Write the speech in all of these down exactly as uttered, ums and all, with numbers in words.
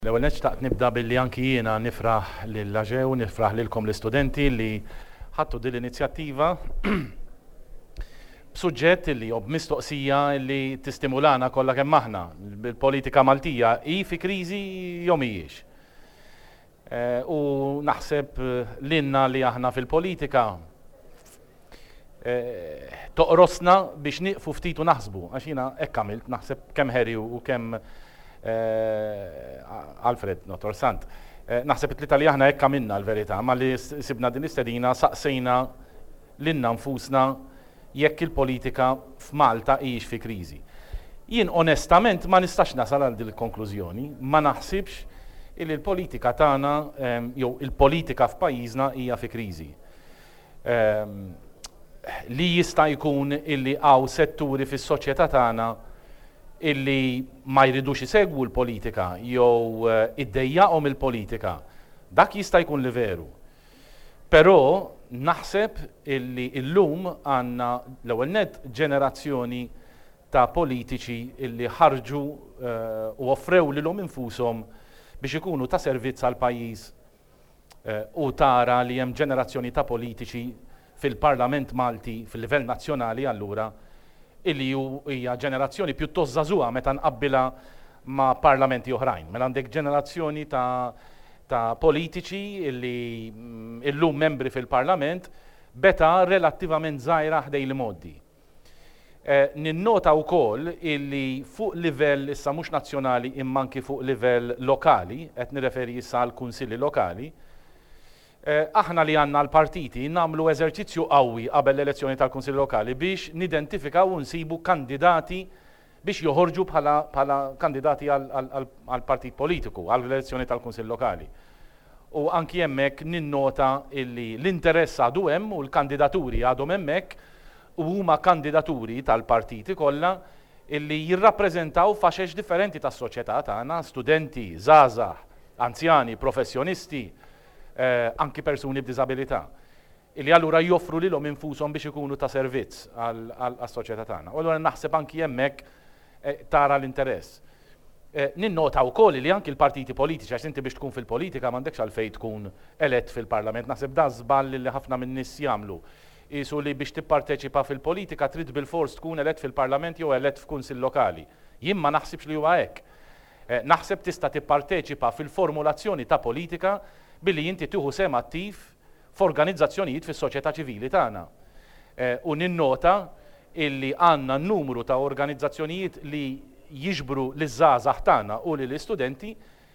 L-ewwel nixtaq nibda billi anki jiena nifraħ lill-Aġew, nifraħ lilkom l-istudenti li ħadtu din l-inizjattiva b'suġġett li jew b'mistoqsija li tistimulana kollha kemm aħna. Il-politika Maltija hi fi kriżi jew mhijiex. U naħseb lilna li aħna fil-politika toqrosna biex nieqfu ftit u naħsbu, għax jiena hekk għamilt naħseb kemm ħeri u kemm Alfred, Notor Sant. Naħseb it-tlieta li aħna hekk għamilna l-verità, ma li sibna din l-istedina saqsejna lilna nfusna jekk il-politika f'Malta hijiex fi kriżi. Jien onestament ma nistax nasal għal din il-konklużjoni, ma naħsibx illi l-politika tagħna jew il-politika f'pajjiżna hija fi kriżi. Li jista' jkun illi hawn setturi fis-soċjetà tagħna illi ma jridux isegwu l-politika jew iddejjaqhom il-politika, dak jista' jkun li veru. Però naħseb illi llum għandna l-ewwel nett ġenerazzjoni ta' politiċi illi ħarġu u offrew lilhom infushom biex ikunu ta' servizz għal pajjiż u tara li hemm ġenerazzjoni ta' politiċi fil-Parlament Malti fil-livell nazzjonali allura illi hija ġenerazzjoni pjuttost żagħżugħa meta nqabbilha ma' parlamenti oħrajn. Mela għandek ġenerazzjoni ta' ta' politiċi illi illum membri fil-Parlament beta relattivament żgħira ħdej l-modi. Ninnota wkoll illi fuq livell issa mhux nazzjonali imma anki fuq livell lokali, qed nirreferi issa għal kunsilli lokali, aħna li għandna l-partiti nagħmlu eżerċizzju qawwi qabel l-elezzjoni tal-Kunsill Lokali biex nidentifikaw u nsibu kandidati biex joħorġu bħala kandidati għal partit politiku għall-elezzjoni tal-Kunsill Lokali. U anki hemmhekk ninnota illi l-interess għadu hemm u l-kandidaturi għadhom hemmhekk u huma kandidaturi tal-partiti kollha illi jirrappreżentaw faxex differenti tas-soċjetà tagħna, studenti, żgħażagħ, anzjani, professjonisti, Eh, anki persuni b'diżabilità, illi allura joffru lilhom infushom biex ikunu ta' servizz għas-soċjetà tagħna. U allura naħseb anki hemmhekk eh, tara l-interess. Eh, Ninnota wkoll li anki l-partiti politiċi għax inti biex tkun fil-politika m'għandekx għalfejn tkun elett fil-Parlament. Naħseb da żball li ħafna min-nies jagħmlu. Qisu li biex tipparteċipa fil-politika trid bil-fors tkun elett fil-Parlament jew elett f'kunsill lokali. Jien ma naħsibx li huwa hekk. Eh, naħseb tista' tipparteċipa fil-formulazzjoni ta' politika billi inti tieħu sem attiv f'organizzazzjonijiet fis-soċjetà ċivili tagħna. U ninnota illi għandna n-numru ta' organizzazzjonijiet li jiġbru liż-żgħażagħ tagħna u lill-istudenti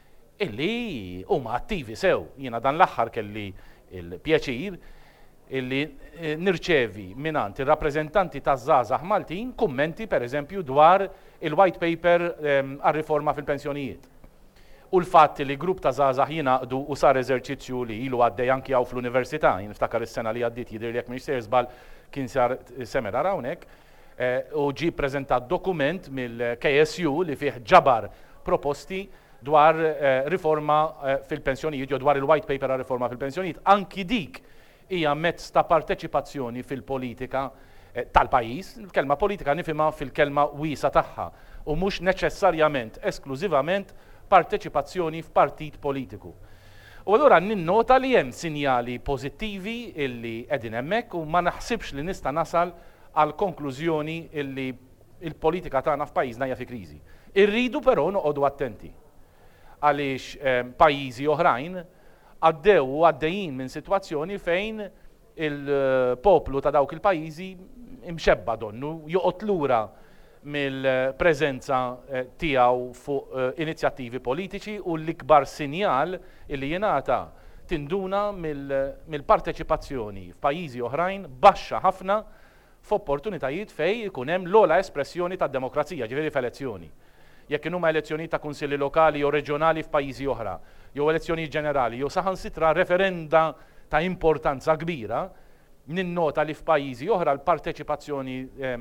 illi huma attivi sew. Jiena dan l-aħħar kelli l-pjaċir illi nirċevi mingħand ir-rappreżentanti taż-żgħażagħ Maltin kummenti pereżempju dwar il-white paper għar-riforma fil-pensjonijiet. U l-fatt li grupp ta' żgħażagħ jingħaqdu u sar eżerċizzju li ilu għaddej anki hawn fl-università, jien niftakar is-sena li għaddiet jidher li jekk mhix se żball kien sar seminar hawnhekk, u ġie ppreżentat dokument mill-K S U li fih ġabar proposti dwar riforma fil-pensjonijiet jew dwar il-white paper għal riforma fil-pensjonijiet. Anki dik hija mezz ta' parteċipazzjoni fil-politika tal-pajjiż, il-kelma politika nifhimha fil-kelma wiesa tagħha u mhux neċessarjament esklużivament parteċipazzjoni f'partit politiku. U allura ninnota li hemm sinjali pożittivi illi qegħdin hemmhekk u ma naħsibx li nista' nasal għal konklużjoni illi il-politika tagħna f'pajjiżna hija fi kriżi. Irridu però noqogħdu attenti għaliex pajjiżi oħrajn għaddew u għaddejjin minn sitwazzjoni fejn il-poplu ta' dawk il-pajjiżi imxebba donnu joqgħod lura mill-preżenza tiegħu fuq inizjattivi politiċi u l-ikbar sinjal illi jingħata tinduna mill-parteċipazzjoni f'pajjiżi oħrajn baxxa ħafna f'opportunitajiet fejn ikun hemm l-ogħla espressjoni tad-demokrazija, ġifieri f'elezzjoni. Jekk huma elezzjoni ta' kunsilli lokali jew reġjonali f'pajjiżi oħra, jew elezzjoni ġenerali, jew saħansitra referenda ta' importanza kbira, ninnota li f'pajjiżi oħra l-parteċipazzjoni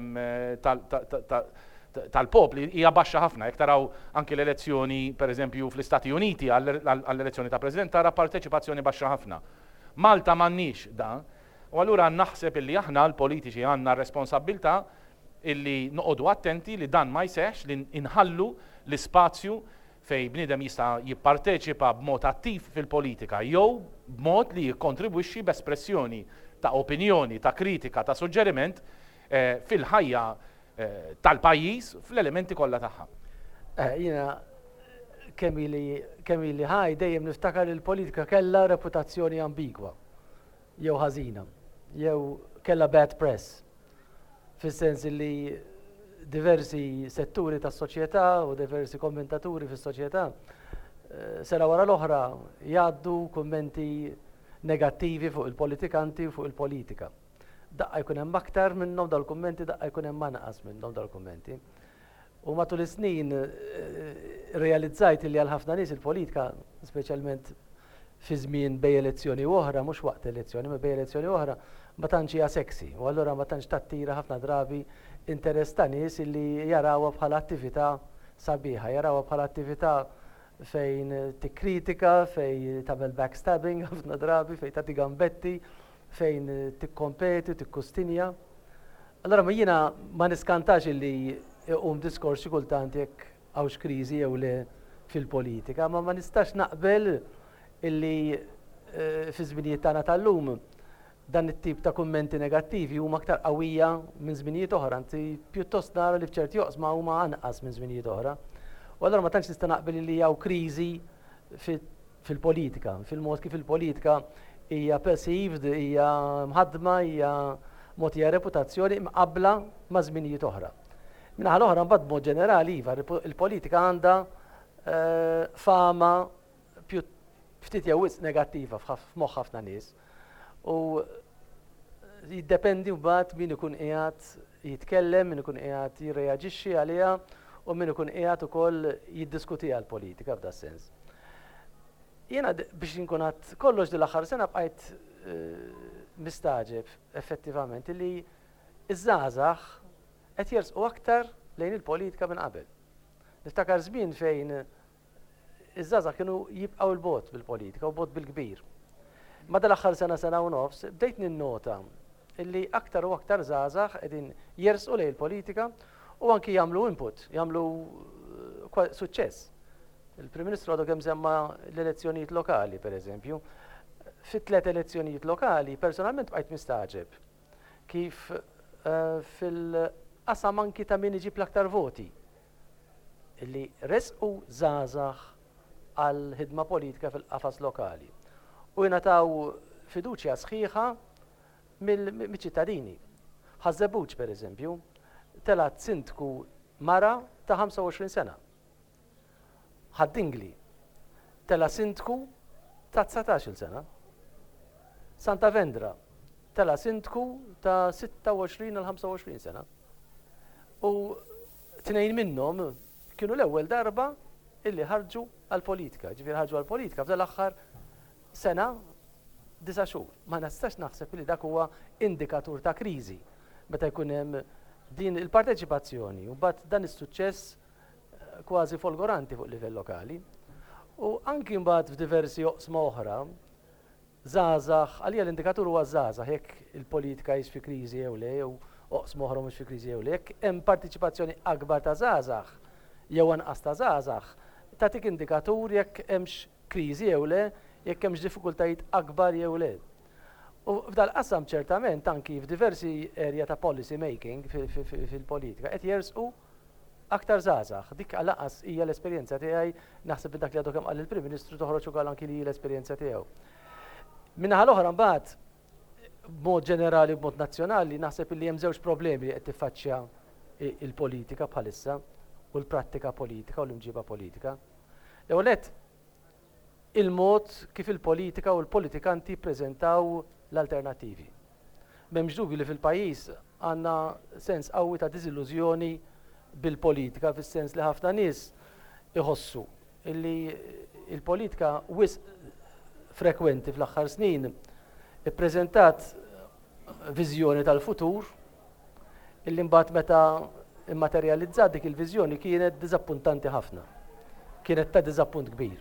tal-popli hija baxxa ħafna. Jekk taraw anke l-elezzjoni pereżempju fl-Istati Uniti għall-elezzjoni ta' President tara parteċipazzjoni baxxa ħafna. Malta m'għandniex dan, u allura naħseb illi aħna l-politiċi għandna responsabbiltà illi noqogħdu attenti li dan ma jseħħx li inħallu l-ispazju fej bniedem jista' jipparteċipa b'mod attiv fil-politika jew b'mod li jikkontribwixxi b'espressjoni ta' opinjoni, ta' kritika, ta' suġġeriment eh, fil-ħajja eh, tal-pajjiż fl-elementi kollha tagħha. Eh, jiena kemm ili kemm ili ħaj dejjem niftakar il-politika kellha reputazzjoni ambigwa jew ħażina, jew kellha bad press. Fis-sens li diversi setturi tas-soċjetà u diversi kommentaturi fis-soċjetà sena wara l-oħra jgħaddu kummenti negattivi fuq il-politikanti u fuq il-politika. Daqqa jkun hemm aktar minnhom dal-kummenti, daqqa jkun hemm anqas minnhom dal-kummenti. U matul is-snin realizzajt li għal ħafna nies il-politika, speċjalment fi żmien bej elezzjoni oħra, mhux waqt elezzjoni, ma bej elezzjoni oħra, ma tantx hija sexy, u allura ma tantx tattira ħafna drabi interess ta' nies li jarawha bħala attività sabiħa, jarawha bħala attività fejn tikkritika, fejn tagħmel backstabbing ħafna drabi, fejn tagħti gambetti, fejn tikkompeti, tikkustinja. Allura ma jiena ma niskantax li jqum diskorsi kultant jekk hawnx kriżi jew le fil-politika, ma ma nistax naqbel illi fi żminijiet tagħna tal-lum dan it-tip ta' kummenti negattivi huma aktar qawwija minn żminijiet oħra, anzi pjuttost nara li f'ċerti joqsma huma anqas minn żminijiet oħra. U allura ma tantx nista' naqbel li hawn kriżi fil-politika, fil-mod kif il-politika hija perceived, hija mħaddma, hija mogħtija reputazzjoni mqabbla ma' żminijiet oħra. Minnaħa l-oħra mbagħad b'mod ġenerali iva il-politika għandha fama ftit jew wisq negattiva f'moħħ ħafna nies. U jiddependi mbagħad min ikun qiegħed jitkellem, min ikun qiegħed jirreaġixxi għaliha u min ikun qiegħed ukoll jiddiskutiha l-politika f'da sens. Jiena biex inkun għad kollox din l-aħħar sena bqajt mistaġeb effettivament li iż-żgħażagħ qed jersqu aktar lejn il-politika minn qabel. Niftakar żmien fejn iż-żgħażagħ kienu jibqgħu l-bot bil-politika u bot bil-kbir. Ma dal-aħħar sena sena u nofs bdejt ninnota illi aktar u aktar żgħażagħ qegħdin jersqu lejn il-politika u anki jagħmlu input, jagħmlu suċċess. Il-Prim Ministru għadu kemm semma l-elezzjonijiet lokali, pereżempju. Fit-tliet elezzjonijiet lokali personalment bqajt mistaġeb kif fil-qasam anki ta' min iġib l-aktar voti illi resqu żgħażagħ għal ħidma politika fil-qafas lokali. U jingħataw fiduċja sħiħa mill-ċittadini. Ħażebuġ pereżempju telat sindku mara ta' ħamsa u għoxrin sena. Ħaddingli tela sindku ta' tsatax-il sena. Santa Vendra tela sindku ta' sitta u għoxrin għal ħamsa u għoxrin sena. U tnejn minnhom kienu l-ewwel darba illi ħarġu għall-politika, ġifieri ħarġu għall-politika f'dan l-aħħar sena disa' xhur. Ma nistax naħseb li dak huwa indikatur ta' kriżi meta jkun hemm din il-parteċipazzjoni u mbagħad dan is-suċċess kważi folgoranti fuq livell lokali. U anki mbagħad f'diversi oqsma oħra żgħażagħ għalija l-indikatur huwa żgħażagħ jekk il-politika hix fi kriżi jew le jew oqsma oħra mhux fi kriżi jew le, jekk hemm partiċipazzjoni akbar ta' żgħażagħ jew anqas ta' żgħażagħ tagħtik indikatur jekk hemmx kriżi jew le, jekk hemmx diffikultajiet akbar jew le. U f'dal qasam ċertament anki f'diversi area ta' policy making fil-politika qed jersqu aktar żgħażagħ. Dik għalaqas hija l-esperjenza tiegħi, naħseb dak li għadu kemm qal il-Prim Ministru toħroġ ukoll anki li l-esperjenza tiegħu. Min-naħa l-oħra mbagħad b'mod ġenerali b'mod nazzjonali naħseb li hemm żewġ problemi li qed tiffaċċja il-politika bħalissa u l-prattika politika u l-imġiba politika. L-ewwel nett il-mod kif il-politika u l-politikanti jippreżentaw l-alternattivi. M'hemmx dubju li fil-pajjiż għandna sens qawwi ta' diżillużjoni bil-politika fis-sens li ħafna nies iħossu illi il-politika wisq frekwenti fl-aħħar snin ippreżentat viżjoni tal-futur illi mbagħad meta immaterjalizzat dik il-viżjoni kienet diżappuntanti ħafna. Kienet ta' diżappunt kbir.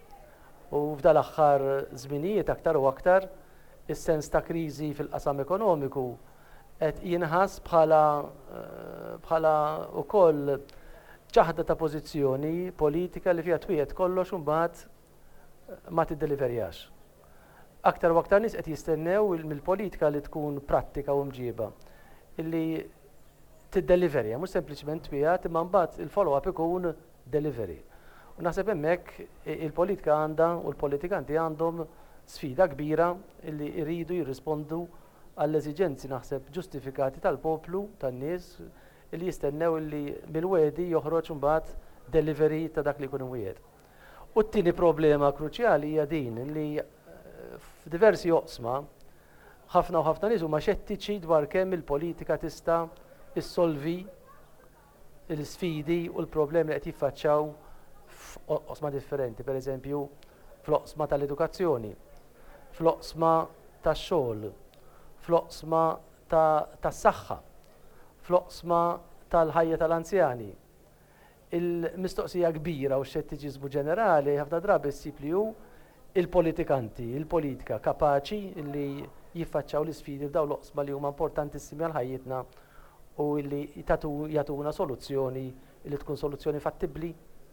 U f'dal aħħar żminijiet aktar u aktar is-sens ta' kriżi fil-qasam ekonomiku qed jinħass bħala bħala ukoll ċaħda ta' pożizzjoni politika li fiha twiet kollox u mbagħad ma tiddeliverjax. Aktar u aktar nies qed jistennew mill-politika li tkun prattika u mġiba illi tiddeliverja, mhux sempliċement twiet imma mbagħad il-follow-up ikun delivery. U naħseb hemmhekk il-politika għandha u l-politikanti għandhom sfida kbira illi jridu jirrispondu għall-eżiġenzi naħseb ġustifikati tal-poplu, tan-nies illi jistennew illi mill-wedi joħroġ mbagħad delivery ta' dak li jkun imwiegħed. U t-tieni problema kruċjali hija din li f'diversi oqsma ħafna u ħafna nies huma xettiċi dwar kemm il-politika tista' issolvi l-sfidi u l-problemi li qed jiffaċċjaw f'oqsma differenti, pereżempju fl-oqsma tal-edukazzjoni, fl-oqsma tax-xogħol, fl-oqsma tas-saħħa, fl-oqsma tal-ħajja tal-anzjani. Il-mistoqsija kbira u x-xettiċiżmu ġenerali ħafna drabi ssib li hu il-politikanti, il-politika kapaċi li jiffaċċjaw l-isfidi f'dawn l-oqsma li huma importantissimi għal ħajjitna u li jagħtuna soluzzjoni li tkun soluzzjoni fattibbli.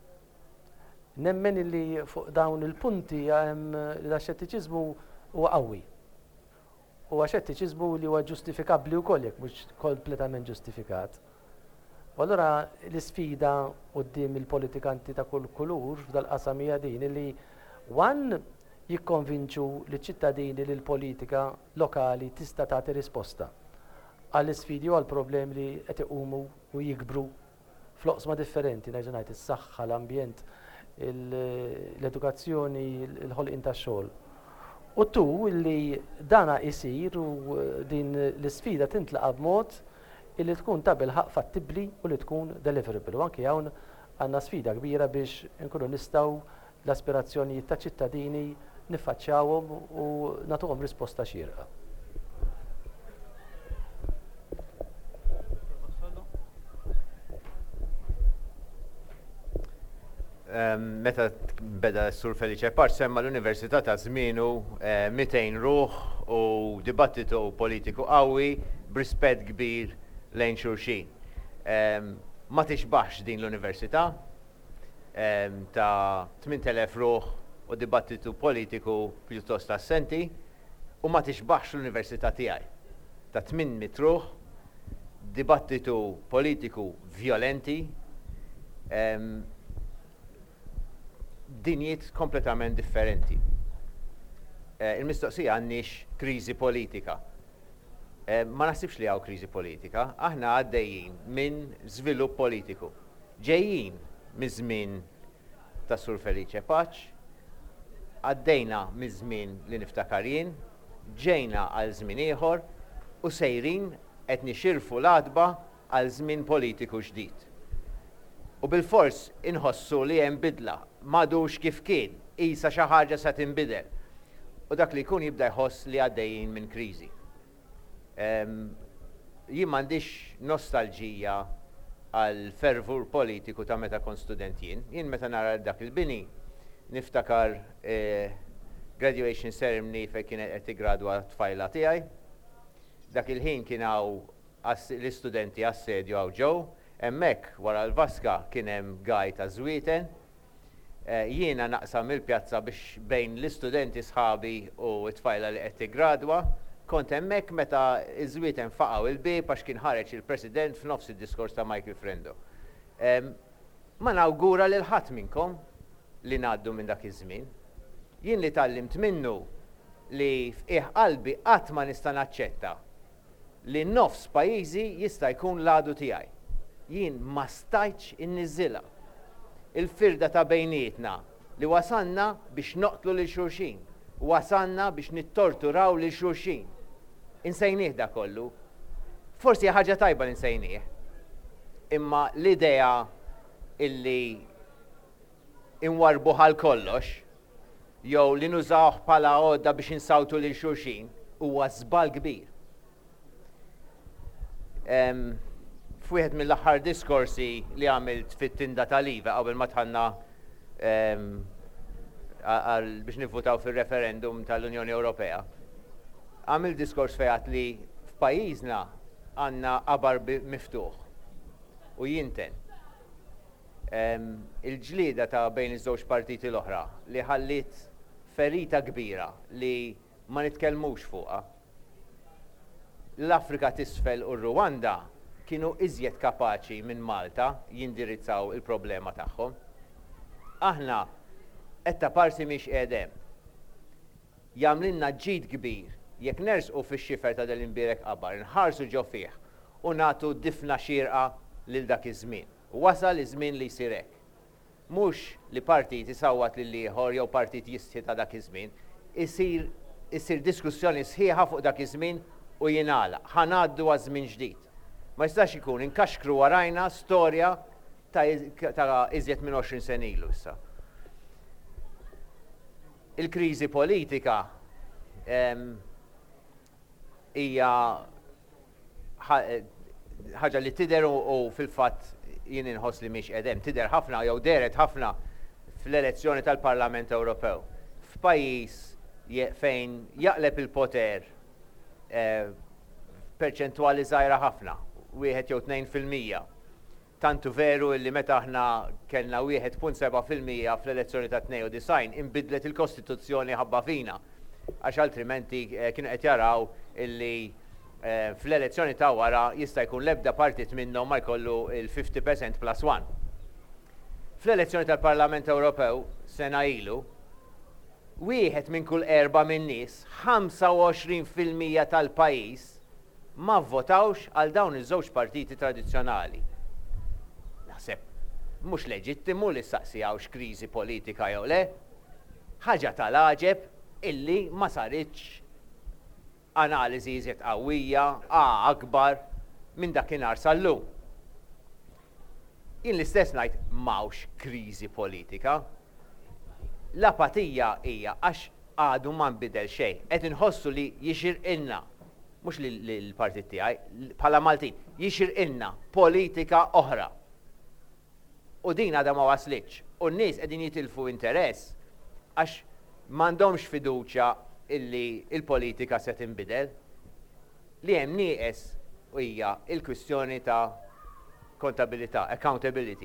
Nemmen li fuq dawn il-punti l-xettiċiżmu huwa qawwi. Huwa xettiċiżmu li huwa ġustifikabbli wkoll jekk mhux kompletament ġustifikat. U allura l-isfida quddiem il-politikanti ta' kull kulur f'dal-qasam hija din li wan jikkonvinċu liċ-ċittadini li l-politika lokali tista' tagħti risposta għall-isfidi u għall-problemi li qed iqumu u jikbru fl-oqsma differenti, nerġa' ngħid is-saħħa, l-ambjent, l-edukazzjoni, l-ħolqien tax-xogħol. U tu li dana isir u din l-isfida tintlaqa b'mod illi tkun ta' bilħaq fattibbli u li tkun deliverable. U anke hawn għandna sfida kbira biex inkunu nistgħu l-aspirazzjonijiet ta' ċittadini niffaċċjawhom u nagħtuhom risposta xierqa. Meta beda s-Sur Felice Paċ semma l-Università ta' żmienu mitejn ruħ u dibattitu politiku qawwi b'rispett kbir lejn xulxin. Ma tixbaħx din l-Università ta' tmien elef ruħ u dibattitu politiku pjuttost assenti u ma tixbaħx l-Università tiegħi ta' tmien mit ruħ dibattitu politiku violenti dinjiet kompletament differenti. Il-mistoqsija għandniex kriżi politika. Ma nasibx li għaw kriżi politika, aħna għaddejjin minn żvilupp politiku. Ġejjin minn żmien ta' Sur Felice Paċ, għaddejna minn żmien li niftakar jien, ġejna għal żmien ieħor u sejrin qed nixirfu l-għadba għal żmien politiku ġdid. U bil-fors inħossu li hemm bidla m'għadux kif kien, isa xi ħaġa se tinbidel. U dak li jkun jibda jħoss li għaddejjin minn kriżi. Jien m'għandix nostalġija għal fervur politiku ta' meta kont student jien. Jien meta nara dak il-bini niftakar graduation ceremony fejn kienet qed tiggradwa tfajla tiegħi. Dak il-ħin kien hawn l-istudenti assedju hawn ġew, hemmhekk wara l-vaska kien hemm gaj ta' żwieten. Jiena naqsam il-pjazza biex bejn l-istudenti sħabi u t-tfajla li qed tiggradwa, kont hemmhekk meta iż-żwieten faqgħu il-bieb għax kien ħareġ il-President f'nofs id-diskors ta' Michael Frendo. Ma nawgura lil ħadd minnkom li ngħaddu minn dak iż-żmien. Jien li tallimt minnu li f'qiegħ qalbi qatt ma nista' naċċetta li nofs pajjiżi jista' jkun l-għadu tiegħi. Jien ma stajtx inniżilha. Il-firda ta' bejnietna li wasanna biex noqtlu lil xulxin, wasanna biex nittorturaw lil xulxin. Insejnieh da kollu. Forsi ħaġa tajba li nsejnieh. Imma l-idea illi inwarbu ħal kollox, jew li nużawh bħala għodda biex insawtu lil xulxin, huwa żball kbir. F'wieħed mill-aħħar diskorsi li għamilt fit-tinda tal-Iva qabel ma tħanna biex nivvutaw fir-referendum tal-Unjoni Ewropea. Għamil diskors fejn li f'pajjiżna għandna qabar miftuħ u jinten. il-ġlieda ta' bejn iż-żewġ partiti l-oħra li ħallit ferita kbira li ma nitkellmux fuqha. L-Afrika t'isfel u r-Rwanda kienu iżjed kapaċi minn Malta jindirizzaw il-problema tagħhom. Aħna qed ta' parsi mhix qiegħdem. Jagħmlilna ġid kbir jekk nersqu fix-xifer ta' dal-imbierek qabar, nħarsu ġo fih u nagħtu difna xierqa lil dak iż-żmien. Wasal iż-żmien li jsir hekk. Mhux li partit isawwat lil ieħor jew partit jistħi ta' dak iż-żmien, isir isir diskussjoni sħiħa fuq dak iż-żmien u jingħalaq. Ħanaddu għaż-żmien ġdid. Ma jistax ikun inkaxkru warajna storja ta' iżjed minn għoxrin sen ilu issa. Il-kriżi politika hija ħaġa li tidher u fil-fatt jien inħoss li mhix qiegħdem. Tidher ħafna jew deret ħafna fl-elezzjoni tal-Parlament Ewropew. F'pajjiż fejn jaqleb il-poter perċentwali żgħira ħafna, wieħed jew tnejn fil-mija. Tantu veru li meta aħna kellna wieħed punt seba' fil-mija fl-elezzjoni ta' tnejn u design inbidlet il-Kostituzzjoni ħabba fina. Għax altrimenti kienu qed jaraw illi fl-elezzjoni ta' wara jista' jkun l-ebda partit minnhom ma jkollu il-fifty percent plus one. Fl-elezzjoni tal-Parlament Ewropew sena ilu, wieħed minn kull erba' min-nies, ħamsa u għoxrin fil-mija tal-pajjiż ma vvotawx għal dawn iż-żewġ partiti tradizzjonali. Naħseb mhux leġittimu li saqsijawx kriżi politika jew le, ħaġa tal-aġeb illi ma saritx analiżi iżjed qawwija, a akbar minn dakinhar sal-lum. Jien l-istess ngħid m'hawnx kriżi politika. L-apatija hija għax għadu ma nbidel xejn. Qed inħossu li jixirqilna, mhux lill-partit tiegħi, bħala Maltin, jixirqilna politika oħra. U din għadha ma waslitx. U n-nies qegħdin jitilfu interess għax m'għandhomx fiduċja illi il-politika se tinbidel. Li hemm nieqes hija il-kwistjoni ta' kontabilità, accountability.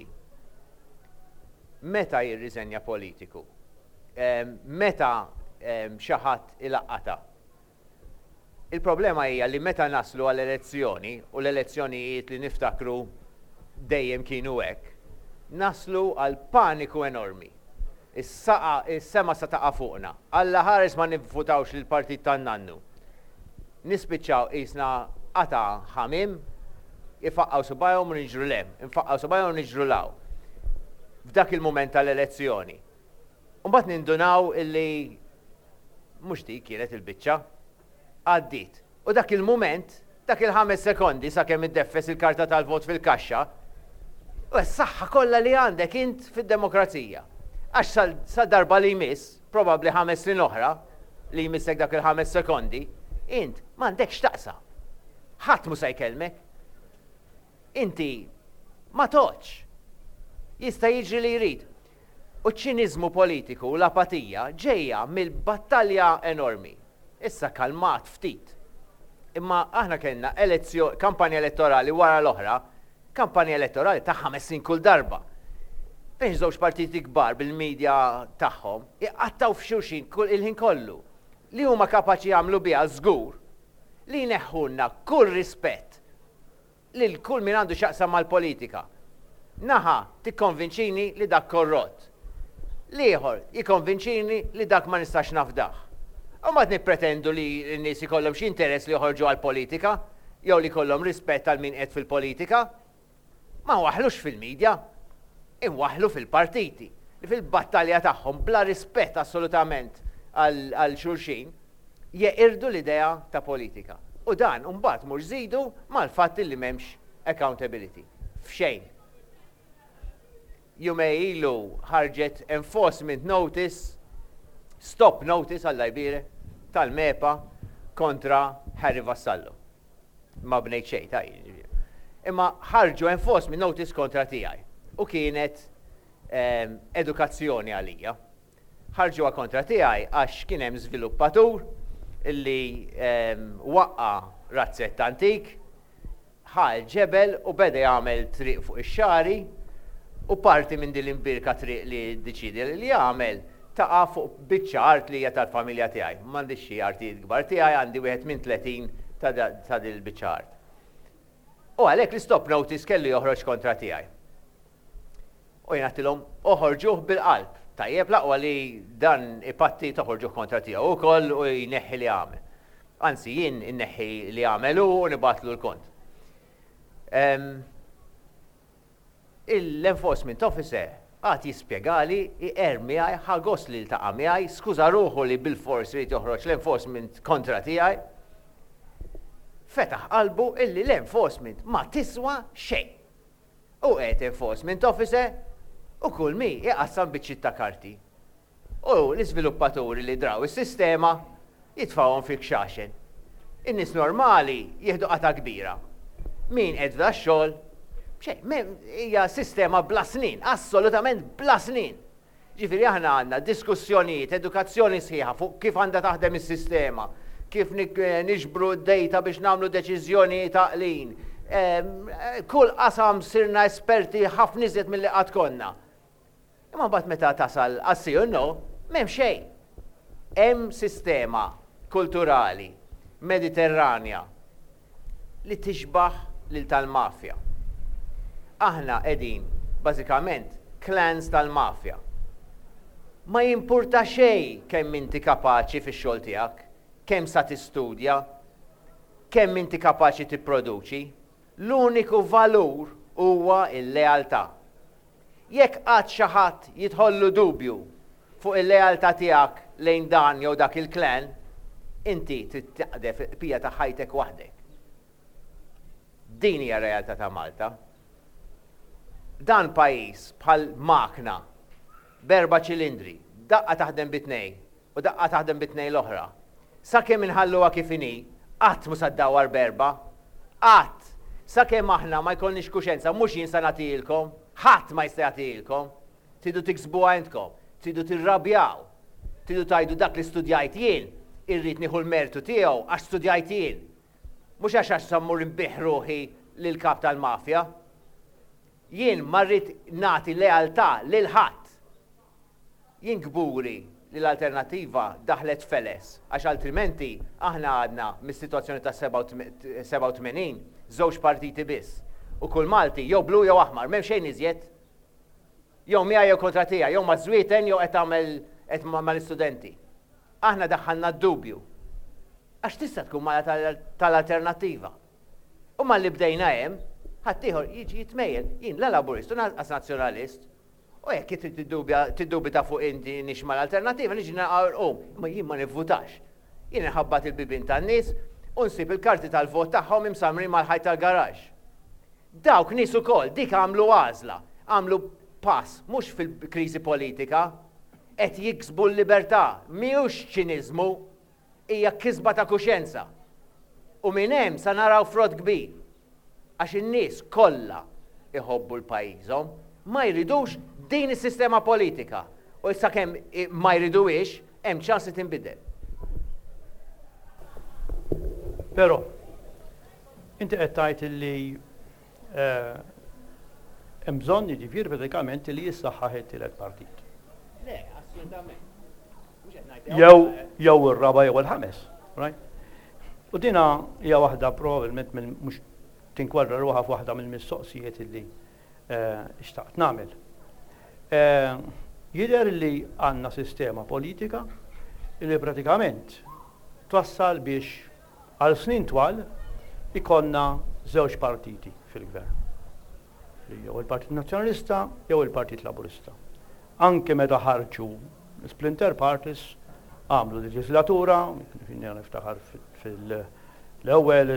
Meta jirriżenja politiku? Meta xi ħadd ilaqqata? Il-problema hija li meta naslu għall-elezzjoni u l-elezzjonijiet li niftakru dejjem kienu hekk, naslu għal paniku enormi. Is-saqa, is-sema sa taqa' fuqna. Alla ħares ma nivvutawx lil partit tan-nannu. Nispiċċaw qisna qata' ħamim, ifaqqaw subajhom u niġru lem, infaqqaw subajhom u niġru law. F'dak il-mument tal-elezzjoni. Mbagħad nindunaw illi mhux dik kienet il-biċċa, għaddiet. U dak il-mument, dak il-ħames sekondi sakemm iddeffes il-karta tal-vot fil-kaxxa, u s-saħħa kollha li għandek int fid-demokrazija. Għax sa darba li jmiss, probabbli ħames snin oħra, li jmissek dak il-ħames sekondi, int m'għandekx taqsa. Ħadd mhu se jkellmek. Inti ma toċ. Jista' jiġri li jrid. U ċ-ċiniżmu politiku u l-apatija ġejja mill-battalja enormi. Issa kalmat ftit. Imma aħna kellna kampanja elettorali wara l-oħra, kampanja elettorali ta' ħames snin kull darba. Bejn żewġ partiti kbar bil-medja tagħhom iqattaw f'xulxin il-ħin kollu li huma kapaċi jagħmlu biha żgur li jneħħulna kull rispett lil kull min għandu x'jaqsam mal-politika. Naħa tikkonvinċini li dak korrott. L-ieħor jikkonvinċini li dak ma nistax nafdah. U ma nippretendu li n-nies ikollhom xi interess li joħorġu għall-politika jew li jkollhom rispett għal min qed fil-politika. Ma waħlux fil-medja. Imwaħlu fil-partiti, li fil-battalja tagħhom bla rispett assolutament għal xulxin, jeqirdu l-idea ta' politika. U dan mbagħad mhux żidu mal-fatt li m'hemmx accountability. F'xejn. Jumej ilu ħarġet enforcement notice, stop notice Alla jbire, tal-mepa kontra Harry Vassallo. Ma bnejt xejn ta' imma ħarġu enforcement notice kontra tiegħi. U kienet um, edukazzjoni għalija. Ħarġuha kontra tiegħi għax kien hemm żviluppatur illi um, waqqa razzett antik, ħal ġebel u beda jagħmel triq fuq ix-xari U parti minn din l-imbirka triq li deċidi li jagħmel taqa' fuq biċċa art li hija tal-familja tiegħi. M'għandix xi artijiet kbar tiegħi, għandi wieħed minn tletin ta' din il-biċċa art. U għalhekk l-stop notice kellu joħroġ kontra tiegħi. U jien għattilhom oħorġuh bil-qalb. Tajjeb laqwa li dan ipatti toħorġuh kontra tiegħu wkoll u jneħħi li għamel. Anzi jien inneħħi li għamel u nibatlu l-kont. L-enforcement officer għat jispjegali iqermi għaj ħagos li l-taqa miħaj, skuza ruħu li bil-fors rrit joħroġ l-enforcement kontra tijaj. Fetaħ qalbu illi l-enforcement ma tiswa xejn. U għet enforcement officer u kull mi jgħassam biċċit ta' karti. U l-izviluppaturi li draw is-sistema jitfawhom fil kxaxen. In-nies normali jieħdu qata kbira. Min qed da xogħol xej, hija sistema bla snin, assolutament bla snin. Ġifieri aħna għandna diskussjonijiet, edukazzjoni sħiħa fuq kif għandha taħdem is-sistema, kif niġbru d-dejta biex nagħmlu deċiżjoni taqlin. Kull qasam sirna esperti ħafna iżjed milli qatt konna. Imma mbagħad meta tasal għas-see u no, m'hemm xejn. Hemm sistema kulturali mediterranja li tixbaħ lil tal-mafja. Aħna qegħdin bażikament clans tal-mafja. Ma jimpurta xejn kemm inti kapaċi fix-xogħol tiegħek, kemm sa tistudja, kemm inti kapaċi tipproduċi, l-uniku valur huwa l-lealtà. Jekk qatt xi ħadd jidħollu dubju fuq il-lealtà tiegħek lejn dan jew dak il-klan, inti trid taqdef pija ta' ħajtek waħdek. Din hija realtà ta' Malta. Dan pajjiż bħal makna berba ċilindri, daqqa taħdem bitnej u daqqa taħdem bitnej l-oħra. Sakemm inħalluha kif inhi, qatt mhux saddawar berba, qatt. Sakemm aħna ma jkollniex kuxenza, mhux jien se nagħtilkom, ħadd ma jista' jagħtilkom. Tridu tiksbuha intkom, tridu tirrabjaw, tridu tajdu dak li studjajt jien, irrid nieħu l-mertu tiegħu għax studjajt jien. Mhux għax għax sammur imbieħ ruħi lil kap tal-mafja. Jien marrit nagħti lealtà lil ħadd. Jien gburi li l-alternattiva daħlet feles, għax altrimenti aħna għadna mis-sitwazzjoni ta' seba' u tmenin żewġ partiti biss. U kull Malti jew blu jew aħmar, m'hemm xejn iżjed. Jew miegħi jew kontra tiegħi, jew ma' żwieten jew qed tagħmel qed mal-istudenti. Aħna daħħalna d-dubju. Għax tista' tkun mala tal-alternattiva. U ma li bdejna hemm, ħaddieħor jiġi jitmejjel, jien la laburist, u naqas nazzjonalist. U jekk tiddubita fuq inti nix mal-alternattiva, niġi naqgħu ma jien ma nivvutax. Jien inħabbat il-bibien tan-nies u nsib il-karti tal-vot tagħhom imsamrin mal-ħajt tal-garaġġ. Dawk nies ukoll dik għamlu għażla, għamlu pass mhux fil-kriżi politika, qed jiksbu l-libertà, mhijiex ċiniżmu, hija kisba ta' kuxjenza. U minn hemm sa naraw frott kbir. Għax in-nies kollha iħobbu l-pajjiżhom, ma jridux din is-sistema politika. U issa kemm ma jriduhiex, hemm ċans li tinbidel. Però inti qed tgħid li hemm bżonn jiġifieri pratikament li jissaħħaħ it-tielet partit. Le, assolutament. Jew jew ir-raba' jew il-ħames, right? U dina hija waħda probabbilment minn mhux tinkwadra ruħha f'waħda mill-mistoqsijiet illi xtaqt nagħmel. Jidher li għandna sistema politika li pratikament twassal biex għal snin twal ikonna żewġ partiti fil-gvern. Jew il-Partit Nazzjonalista jew il-Partit Laburista. Anke meta ħarġu splinter parties għamlu leġislatura, niftaħar fil-ewwel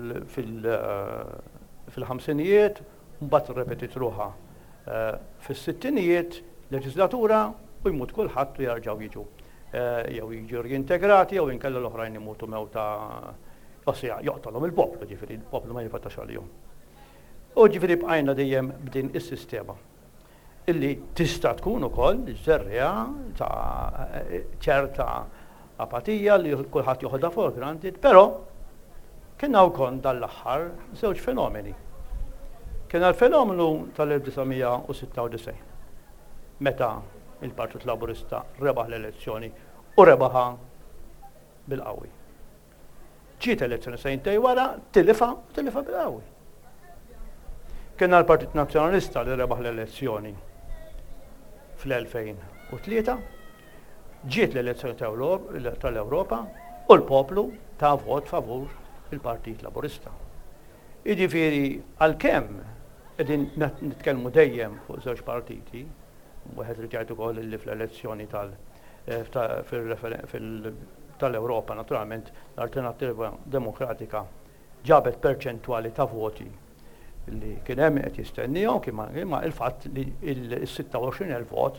fil-ħamsinijiet, mbagħad repetit ruħha fis-sittinijiet leġislatura u jmut kulħadd u jerġgħu jiġu jew jiġu reintegrati jew inkella l-oħrajn imutu mewta osja joqtolhom il-poplu, ġifieri il-poplu ma jifattax għalihom. U ġifieri bqajna dejjem b'din is-sistema illi tista' tkun ukoll ġerreja ta' ċerta apatija li kulħadd joħodha for granted, però kienna wkoll dal-aħħar żewġ fenomeni. Kien l-fenomenu tal-1996, meta il-Partit Laburista rebaħ l-elezzjoni u rebaħa bil-qawwi. Ġiet elezzjoni sejntej wara, tilifa, tilifa bil-qawwi. Kien l-Partit Nazzjonalista li rebaħ l-elezzjoni fl-elfejn u tlieta, ġiet l-elezzjoni tal-Ewropa u l-poplu ta' vot favur il-Partit Laburista. Jiġifieri għalkemm qegħdin nitkellmu dejjem fuq żewġ partiti, wieħed rid jgħid ukoll li fl-elezzjoni tal-Ewropa naturalment l-Alternattiva Demokratika ġabet perċentwali ta' voti li kien hemm qed jistennihom kien ma il-fatt li l-sitta u għoxrin elf vot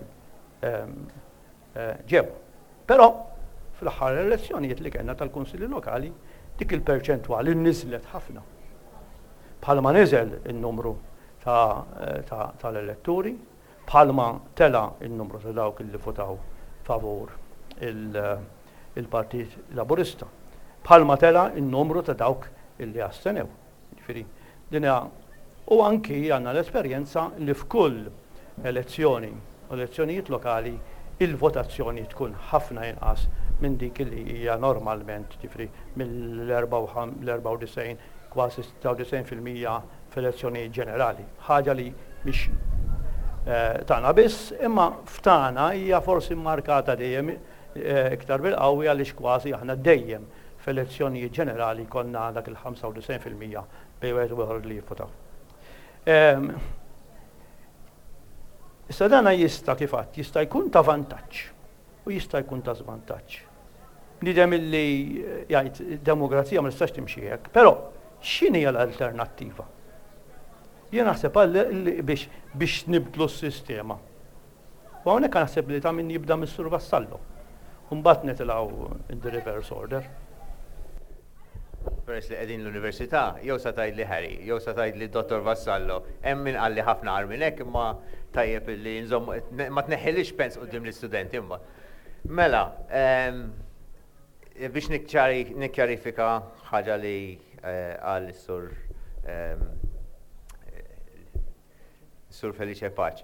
ġew. Però fl-aħħar elezzjonijiet li kellna tal-Kunsilli Lokali dik il-perċentwali niżlet ħafna. Bħalma niżel in-numru tal-elettori, bħalma tela il-numru ta' dawk li votaw favur il-Partit Laburista, bħalma tela il-numru ta' dawk li astenew. U anki għandna l-esperjenza li f'kull elezzjoni, elezzjonijiet lokali, il-votazzjoni tkun ħafna inqas minn dik li hija normalment tifri mill-erba' u disgħin kważi sitta u disgħin fil-mija f'elezzjonijiet ġenerali. Ħaġa li mhix tagħna biss, imma f'tagħna hija forsi mmarkata dejjem iktar bil-qawwi għaliex kważi aħna dejjem f'elezzjonijiet ġenerali konna dak il-ħamsa u disgħin fil-mija bejn wieħed u ieħor li jivvotaw. Issa dana jista' kif għadd jista' jkun ta' vantaġġ u jista' jkun ta' żvantaġġ. Nidem illi jgħid demokrazija ma tistax timxi hekk, però x'inhi l-alternattiva? Jien naħseb biex biex nibdlu s-sistema. U hawnhekk naħseb li ta' min jibda mis-Sur Vassallo. U mbagħad nitilgħu in the reverse order. Peress li qegħdin l-Università, jew sa tgħid li Ħari, jew sa tgħid li Dottor Vassallo, hemm min qalli ħafna qar minn hekk imma tajjeb li nżomm ma tneħħilix pens quddiem l-istudenti imma. Mela, biex nikkjarifika ħaġa li qal is-Sur Sur Felice Paċ.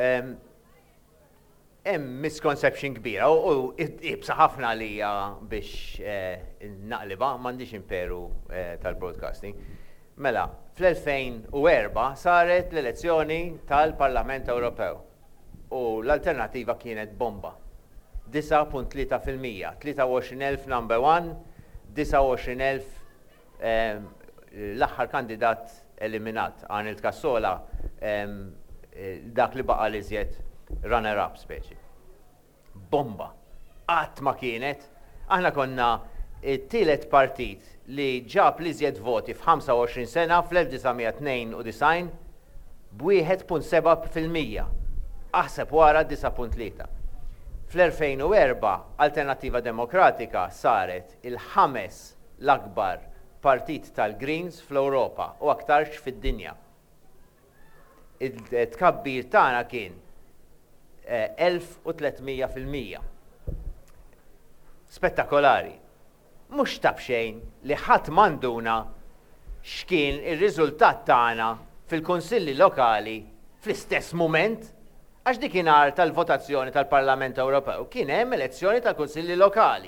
Hemm misconception kbira u ibsa ħafna li biex naqliba m'għandix imperu tal-broadcasting. Mela, fl-elfejn u erba' saret l-elezzjoni tal-Parlament Ewropew u l-alternattiva kienet bomba. disa' punt tlieta fil-mija, tlieta u għoxrin elf number one, disa' u għoxrin elf l-aħħar kandidat eliminat Arnold Cassola dak li baqa li iżjed runner-up speċi. Bomba. Qatt ma kienet. Aħna konna it-tielet partit li ġab li iżjed voti f'ħamsa u għoxrin sena fl-elf tisa' tnejn u disgħin b'wieħed punt seba' fil-mija. Aħseb wara disa' punt tlieta. Fl-elfejn u erba' Alternattiva Demokratika saret il-ħames l-akbar partit tal-Greens fl-Ewropa u aktarx fid-dinja. Il-tkabbir tagħna kien elf u tlietmija fil-mija. Spettakolari. Mhux tab xejn li ħadd m'għanduna x'kien ir-riżultat tagħna fil-kunsilli lokali fl-istess mument għax dikinhar tal-votazzjoni tal-Parlament Ewropew kien hemm elezzjoni tal-kunsilli lokali.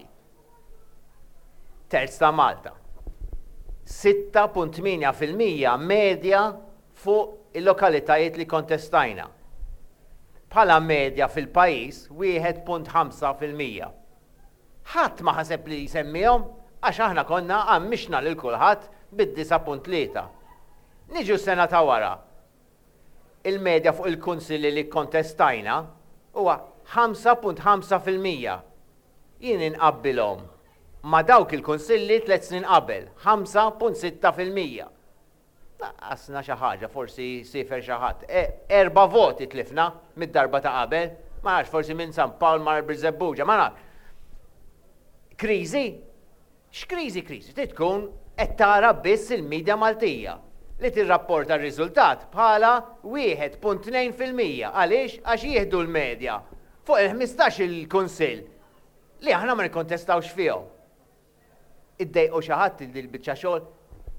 Terz ta' Malta. sitta punt tminja fil-mija medja fuq il-lokalitajiet li kontestajna. Bħala medja fil-pajjiż wieħed punt ħamsa fil-mija. Ħadd ma ħaseb li jsemmihom għax aħna konna għammixna lil kulħadd bid-disa' punt tlieta. Niġu sena ta' wara. Il-medja fuq il-kunsilli li kontestajna huwa ħamsa punt ħamsa fil-mija. Jien inqabbilhom ma dawk il-kunsilli tliet snin qabel, ħamsa punt sitta fil-mija. Asna xi ħaġa, forsi sifer xi ħadd. Erba' voti tlifna mid-darba ta' qabel, ma nafx forsi minn San Pawl mar Biżebbuġa, ma nafx. Kriżi? X'kriżi kriżi? Trid tkun qed tara biss il-midja Maltija li tirrapporta r-riżultat bħala wieħed punt tnejn fil-mija. Għaliex? Għax jieħdu l-medja fuq il-ħmistax il-kunsill li aħna ma nikkontestawx fihom. Iddejqu xi ħadd il-biċċa xogħol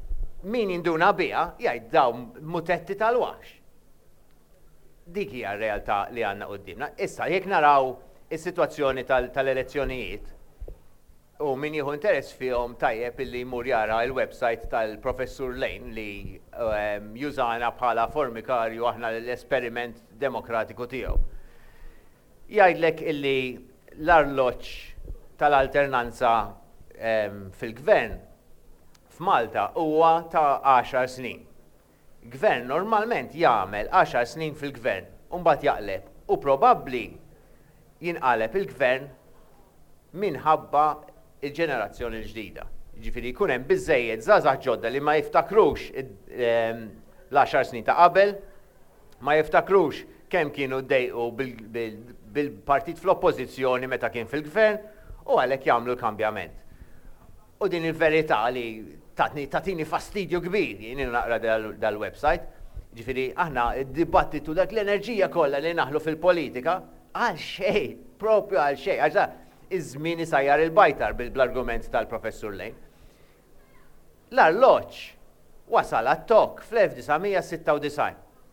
min jinduna biha jgħid dawn mutetti tal-waħx. Dik hija r-realtà li għandna qudiemna. Issa jekk naraw is-sitwazzjoni tal-elezzjonijiet u min jieħu interess fihom tajjeb illi jmur jara l-website tal-Professur Lane li um, jużana bħala formikarju aħna l-esperiment demokratiku tiegħu. Jgħidlek illi l-arloġġ tal-alternanza um, fil-gvern f'Malta huwa ta' għaxar snin. Gvern normalment jagħmel għaxar snin fil-gvern u mbagħad jaqleb u probabbli jinqaleb il-gvern minħabba il-ġenerazzjoni l-ġdida. Ġifieri jkun hemm biżżejjed żgħażagħ ġodda li ma jiftakrux l-għaxar snin ta' qabel, ma jiftakrux kemm kienu ddejqu bil-partit fl-oppożizzjoni meta kien fil-gvern u għalhekk jagħmlu l-kambjament. U din il-verità li tatini fastidju kbir, jien naqra dal-website, ġifieri aħna id-dibattitu dak l-enerġija kollha li naħlu fil-politika għal xejn, propju għal xejn, għax iż-żmien isajjar il-bajtar bl-argument tal-Professur Lane. L-arloġġ wasal għat-tok fl-elf tisa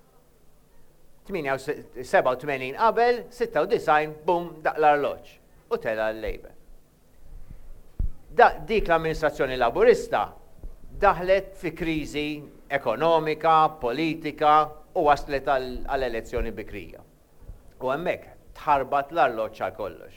seba' u tmenin qabel, sitta u disajn, bum, daq l-arloġġ u tela l-Labor. Dik l-amministrazzjoni laburista daħlet fi kriżi ekonomika, politika u waslet għall-elezzjoni bikrija. U hemmhekk tħarbat l-arloġġ għal kollox.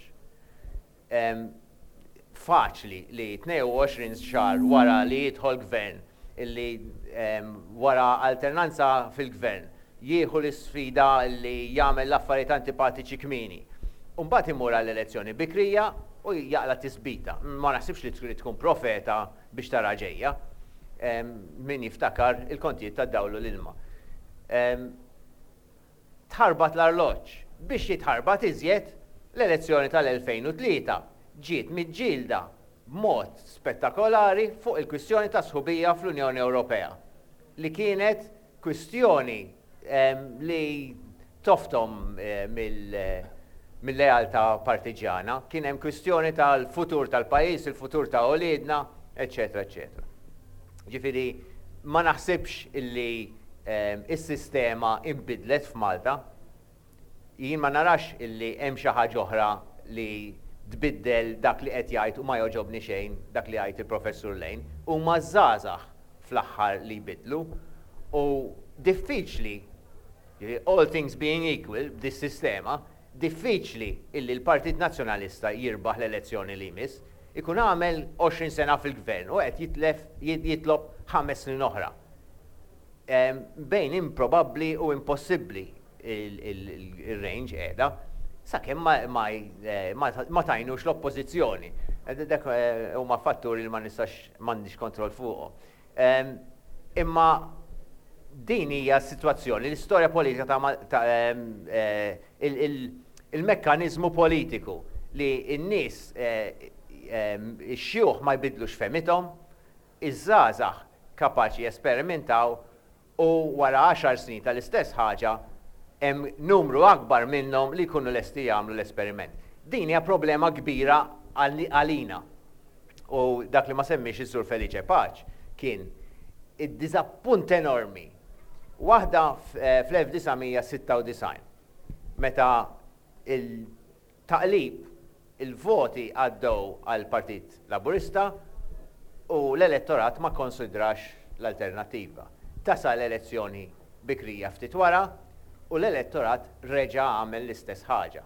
Faċli li tnejn u għoxrin xahar wara li jidħol gvern illi wara alternanza fil-gvern jieħu l-isfida li jagħmel l-affarijiet antipatiċi kmieni. U mbagħad imur għall-elezzjoni bikrija u jaqla tisbita. Ma naħsibx li trid tkun profeta biex tara ġejja. Min jiftakar il-kontijiet tad-dawlu l-ilma. Tħarbat l-arloġġ biex jitħarbat iżjed l-elezzjoni tal-elfejn u tlieta ġiet miġġielda b'mod spettakolari fuq il-kwistjoni ta' sħubija fl-Unjoni Ewropea li kienet kwistjoni li toftom mill-lealtà partiġjana, kien hemm kwistjoni tal-futur tal-pajjiż, il-futur ta' Olidna, eċetera, eċetera. Ġifieri ma naħsibx illi is-sistema inbidlet f'Malta. Jien ma narax illi hemm xi ħaġa oħra li tbiddel dak li qed jgħid u ma joġobni xejn dak li jgħid il-Professur Lane, huma żgħażagħ fl-aħħar li jbidlu u diffiċli, all things being equal, dis sistema, diffiċli illi l-Partit Nazzjonalista jirbaħ l-elezzjoni li jmiss, ikun għamel għoxrin sena fil-gvern u qed jitlef jitlob ħames snin oħra. Bejn improbabbli u impossibbli il-range qiegħda, sakemm ma tajnux l-oppożizzjoni. Dak huma fatturi li ma nistax m'għandix kontroll fuqhom. Imma din hija s-sitwazzjoni, l-istorja politika ta' il-mekkaniżmu politiku li n-nies ix-xjuħ ma jbidlux femithom, iż-żgħażagħ kapaċi jesperimentaw u wara għaxar snin tal-istess ħaġa hemm numru akbar minnhom li jkunu lesti jagħmlu l-esperiment. Din hija problema kbira għalina. U dak li ma semmix is-Sur Felice Paċ kien id-diżappunt enormi. Waħda fl-elf tisa' sitta u disajn, meta il-taqlib il-voti għaddew għal Partit Laburista u l-elettorat ma konsidrax l-alternattiva. Tasal l-elezzjoni bikrija ftit wara u l-elettorat reġa' għamel l-istess ħaġa.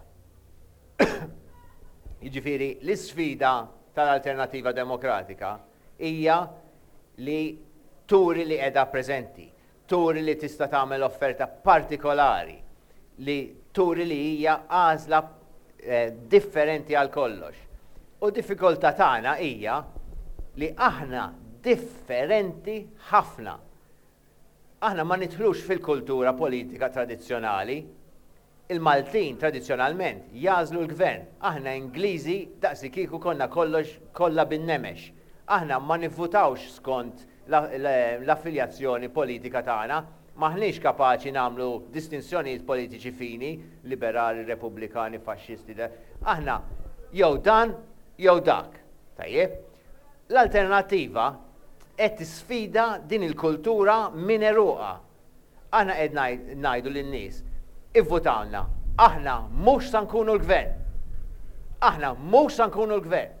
Jiġifieri l-isfida tal-Alternattiva Demokratika hija li turi li qiegħda preżenti, turi li tista' tagħmel offerta partikolari, li turi li hija għażla differenti għal kollox. U diffikultà tagħna hija li aħna differenti ħafna. Aħna ma nidħlux fil-kultura politika tradizzjonali. Il-Maltin tradizzjonalment jażlu l-gvern. Aħna Ingliżi daqsi kieku konna kollox kollha bin-nemex. Aħna ma nivvutawx skont l-affiljazzjoni politika tagħna, maħniex kapaċi nagħmlu distinzjonijiet politiċi fini, liberali, repubblikani, faxxisti. Aħna jew dan jew dak. Tajjeb? L-alternattiva qed tisfida din il-kultura minn eruqa. Aħna qed ngħidu lin-nies, ivvotawna, aħna mhux se nkunu l-gvern. Aħna mhux se nkunu l-gvern.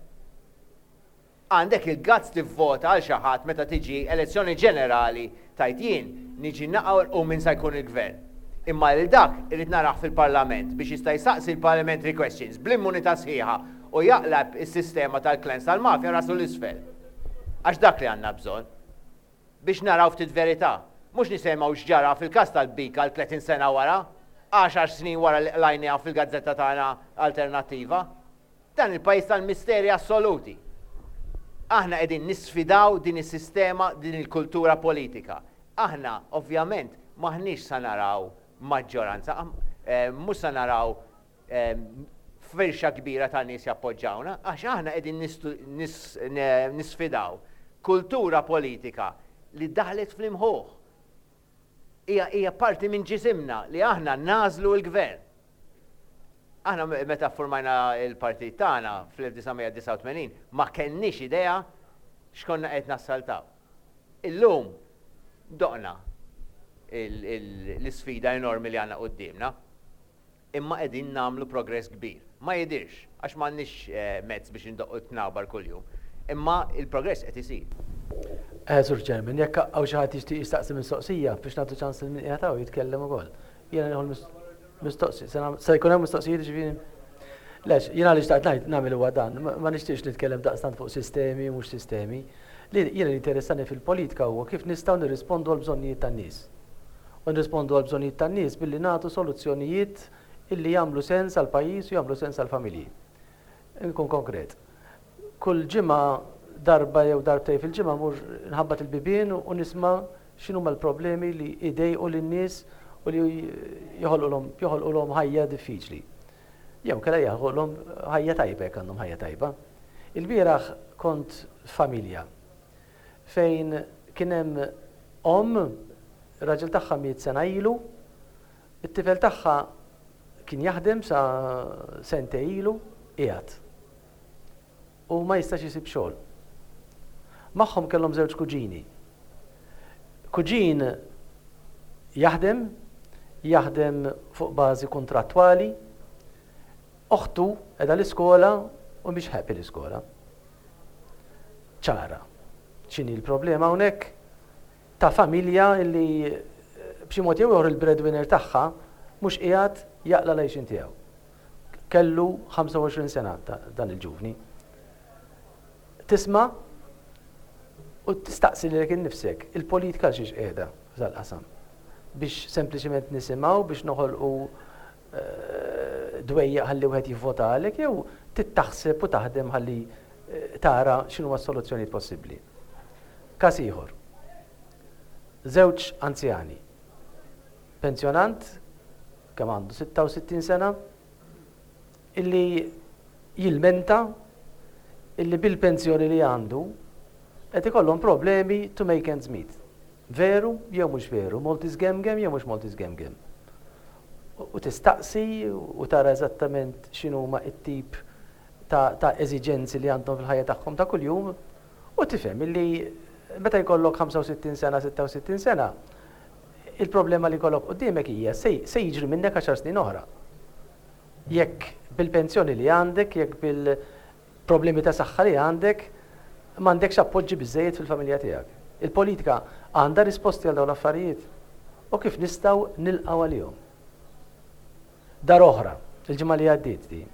Għandek il-gazz tivvota għal xi ħadd meta tiġi elezzjoni ġenerali tajt jien niġi naqgħu u min se jkun il-gvern. Imma lil dak irid naraħ fil-Parlament biex jista' jsaqsi l-parliamentary questions bl-immunità sħiħa u jaqlab is-sistema tal-klens tal-mafja rasu l-isfel. Għax dak li għandna bżonn biex naraw ftit verità. Mhux nisemgħu x'ġara fil-każ tal-Bika l tletin sena wara, għaxar snin wara li lajnija fil-gazzetta tagħna alternattiva. Dan il-pajjiż tal-misteri assoluti. Aħna qegħdin nisfidaw din is-sistema, din il-kultura politika. Aħna ovvjament maħniex sa naraw maġġoranza, mhux sa naraw firxa kbira ta' nies jappoġġawna, għax aħna qegħdin nisfidaw kultura politika li daħlet fl-imħuħ. Hija parti minn ġisimna li aħna nażlu l-gvern. Aħna meta formajna il-partit tagħna fl-1989 ma kenniex idea x'konna qed nassaltaw. Illum doqna l-isfida enormi li għandna qudiemna, imma qegħdin nagħmlu progress kbir. Ma jidirx għax m'għandniex mezz biex indoqqu t-tnabar kuljum, imma il-progress qed isir. Sur Ġermin, jekk għaw xi ħadd jixtieq jistaqsi mistoqsija biex nagħtu ċans li jagħtaw jitkellem ukoll. Jiena nieħu mistoqsija, se jkun hemm mistoqsijiet ġifieri. Lex, jiena li xtaqt ngħid nagħmel huwa dan, ma nixtieqx nitkellem daqstant fuq sistemi mhux sistemi. Li jiena li interessani fil-politika huwa kif nistgħu nirrispondu għal bżonnijiet tan-nies. U nirrispondu għal bżonnijiet tan-nies billi nagħtu soluzzjonijiet illi jagħmlu sens għal pajjiż u jagħmlu sens għal familji. Nkun konkret. Kull ġimgħa darba jew darbtej fil-ġimgħa mur nħabbat il-bibien u nisma' x'inhuma l-problemi li idejqu lin-nies u li joħolqulhom ħajja diffiċli. Jew kellha joħolqulhom ħajja tajba jekk għandhom ħajja tajba. Il-bieraħ kont familja fejn kien hemm om, raġel tagħha miet sena ilu, it-tifel tagħha kien jaħdem sa sentej ilu qiegħed. U ma jistax isib xogħol. Magħhom kellhom żewġ kuġini. Kuġin jaħdem, jaħdem fuq bażi kontrattwali, oħtu qiegħda l-iskola u mhix ħabbi l-iskola. Ċara. X'inhi l-problema hawnhekk? Ta' familja li b'xi mod jew ieħor il-breadwinner tagħha mhux qiegħed jaqla lejxin tiegħu. Kellu ħamsa u għoxrin sena dan il-ġuvni. Tisma' u tistaqsi lilek innifsek, il-politika xiex qiegħda f'dal-qasam. Biex sempliċement nisimgħu biex noħolqu dwejja ħalli wieħed jivvota għalek jew tittaħseb u taħdem ħalli tara x'inhuma s-soluzzjonijiet possibbli. Każ ieħor. Żewġ anzjani. Pensjonant kemm għandu sitta u sittin sena illi jilmenta illi bil-pensjoni li għandu qed ikollhom problemi to make ends meet. Veru jew mhux veru, multi żgemgem jew mhux multi żgemgem. U tistaqsi u tara eżattament x'inhuma t-tip ta' ta' eżiġenzi li għandhom fil-ħajja tagħhom ta' kuljum u tifhem illi meta jkollok ħamsa u sittin sena, sitta u sittin sena, il-problema li jkollok quddiemek hija se jiġri minnek għaxar snin oħra. Jekk bil-pensjoni li għandek, jekk bil-problemi ta' saħħa li għandek, m'għandekx appoġġi biżżejjed fil-familja tiegħek. Il-politika għandha risposti għal dawn l-affarijiet u kif nistgħu nilqgħu għalihom. Dar oħra, il-ġimgħa li għaddiet di.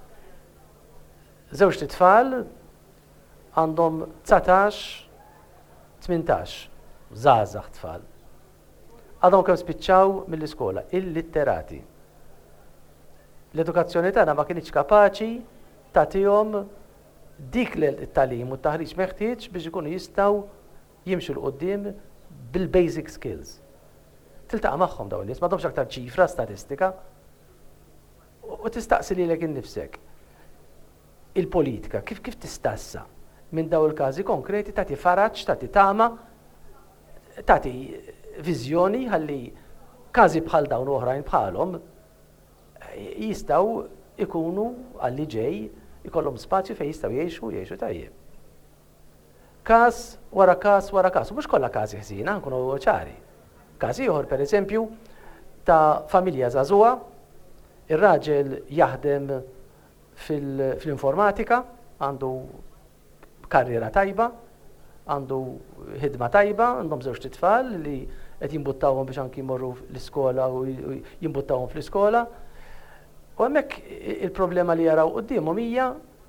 Żewġ tfal għandhom tsatax, tmintax, żgħażagħ tfal. Għadhom kemm spiċċaw mill-iskola, illitterati. L-edukazzjoni tagħna ma kienx kapaċi tagħtihom dik l-tagħlim u t-taħriġ meħtieġ biex ikunu jistgħu jimxu l-qudiem bil-basic skills. Tiltaqa' magħhom dawn nies, m'għandhomx aktar ċifra statistika u tistaqsi lilek innifsek. Il-politika kif kif tistassa minn dawn il-każi konkreti tagħti faraġġ, tagħti tama, tagħti viżjoni ħalli każi bħal dawn oħrajn bħalhom jistgħu ikunu għalli ġej ikollhom spazju fejn jistgħu jgħixu jgħixu tajjeb. Każ wara każ wara każ, u mhux kollha każi ħsiena, nkunu ċari. Każ ieħor pereżempju ta' familja żagħżugħa, ir-raġel jaħdem fil-informatika, għandu karriera tajba, għandu ħidma tajba, għandhom żewġ tfal li qed jimbuttawhom biex anki jmorru l-iskola u jimbuttawhom fl-iskola. U hemmhekk il-problema li jaraw qudiemhom hija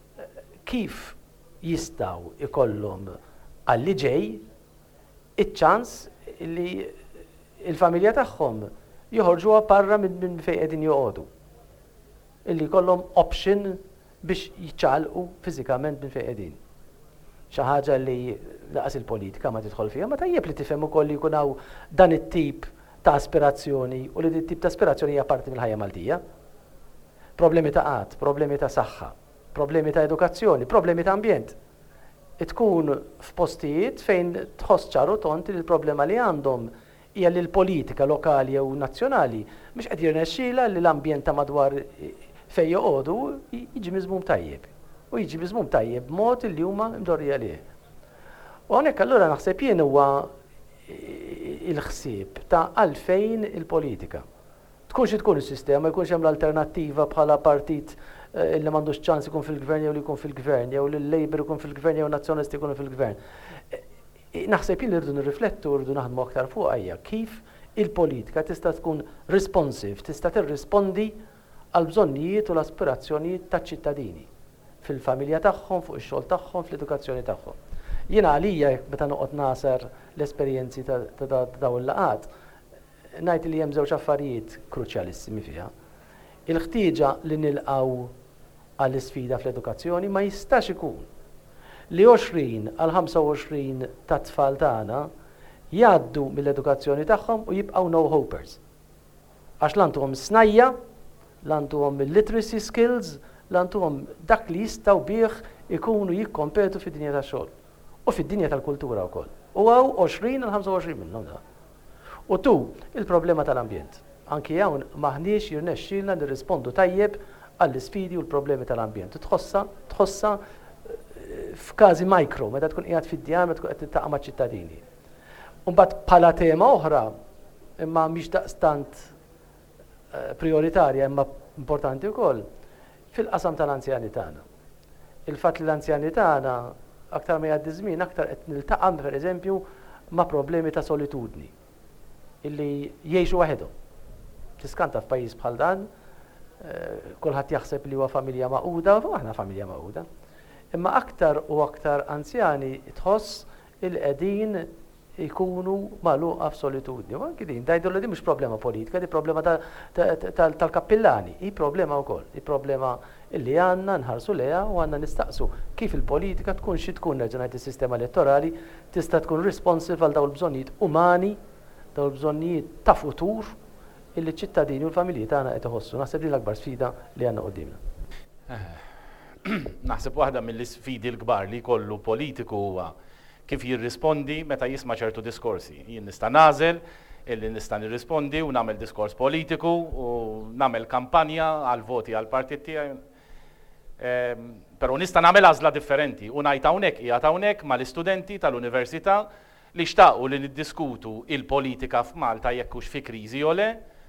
kif jistgħu ikollhom għalli ġej iċ-ċans li il-familja tagħhom joħorġuha barra minn fejn qegħdin joqogħdu. Illi jkollhom option biex jiċċaqalqu fiżikament minn fejn qegħdin. Xi ħaġa li laqas il-politika ma tidħol fiha, ma tajjeb li tifhem ukoll li jkun hawn dan it-tip ta' aspirazzjoni u li dit tip ta' aspirazzjoni hija parti mill-ħajja Maltija. Problemi ta' qatt, problemi ta' saħħa, problemi ta' edukazzjoni, problemi ta' ambjent. Tkun f'postijiet fejn tħoss ċaru tont li l-problema li għandhom hija li l-politika lokali jew nazzjonali mhux qed jirnexxiela li l-ambjent ta' madwar fejn joqogħdu jiġi miżmum tajjeb. U jiġi miżmum tajjeb b'mod li huma mdorri għalih. U hawnhekk allura naħseb jien huwa il-ħsieb ta' għalfejn il-politika. Tkun xi tkun is-sistema, jkunx hemm l-alternattiva bħala partit li m'għandux ċans ikun fil-gvern jew li jkun fil-gvern, jew li l-Labor ikun fil-gvern jew nazzjonisti jkunu fil-gvern. Naħseb jien li rridu nirriflettu, rridu naħdmu aktar fuq hija kif il-politika tista' tkun responsive, tista' tirrispondi għal bżonnijiet u l-aspirazzjonijiet taċ-ċittadini fil-familja tagħhom, fuq ix-xogħol tagħhom, fl-edukazzjoni tagħhom. Jiena għalija meta noqgħod naser l-esperjenzi ta' dawn il-laqgħat, ngħid li hemm żewġ affarijiet kruċjalissimi fiha. Il-ħtieġa li nilqgħu għall-isfida fl-edukazzjoni ma jistax ikun li għoxrin għal ħamsa u għoxrin ta' tfal tagħna jgħaddu mill-edukazzjoni tagħhom u jibqgħu no-hopers. Għax l-għandhom snajja, l-għandhom literacy skills, l-għandhom dak li jistgħu bih ikunu jikkompetu fid-dinja tax-xogħol u fid-dinja tal-kultura wkoll. U għaw għoxrin għal ħamsa u għoxrin minnhom da. U tu, il-problema tal-ambjent. Anki hawn maħniex jirnexxielna nirrispondu tajjeb għall-isfidi u l-problemi tal-ambjent. Tħossa, tħossa f'każi mikro, meta tkun qiegħed fid-djar, meta tkun qed tiltaqa' maċ-ċittadini. Mbagħad bħala tema oħra, imma mhix daqstant prioritarja imma importanti wkoll, fil-qasam tal-anzjani tagħna. Il-fatt li l-anzjani tagħna aktar ma jgħaddi żmien aktar qed niltaqa' pereżempju ma' problemi ta' solitudni illi jgħixu waħedhom. Tiskanta f'pajjiż bħal dan, kulħadd jaħseb li huwa familja maquda, u aħna familja maquda. Imma aktar u aktar anzjani tħoss il-qegħdin ikunu magħluqa f'solitudni. U anki din, dajdu li mhux problema politika, di problema tal-kappillani, hi problema wkoll, hi problema illi għandna nħarsu leha u għandna nistaqsu kif il-politika tkun xi tkun nerġa' ngħid is-sistema elettorali tista' tkun responsive għal dawn il-bżonnijiet umani, dawn il-bżonnijiet ta' futur illi ċittadini u l-familji tagħna qed iħossu. Naħseb din l-akbar sfida li għandna qudiemna. Naħseb waħda mill-isfidi l-kbar li jkollu politiku huwa kif jirrispondi meta jisma' ċertu diskorsi. Jien nista' nagħżel illi nista' nirrispondi u nagħmel diskors politiku u nagħmel kampanja għal voti għal partit tiegħi. Però nista' nagħmel għażla differenti u ngħid hawnhekk qiegħed hawnhekk mal-istudenti tal-università li xtaqu li niddiskutu il-politika f'Malta jekk hux fi kriżi jew le.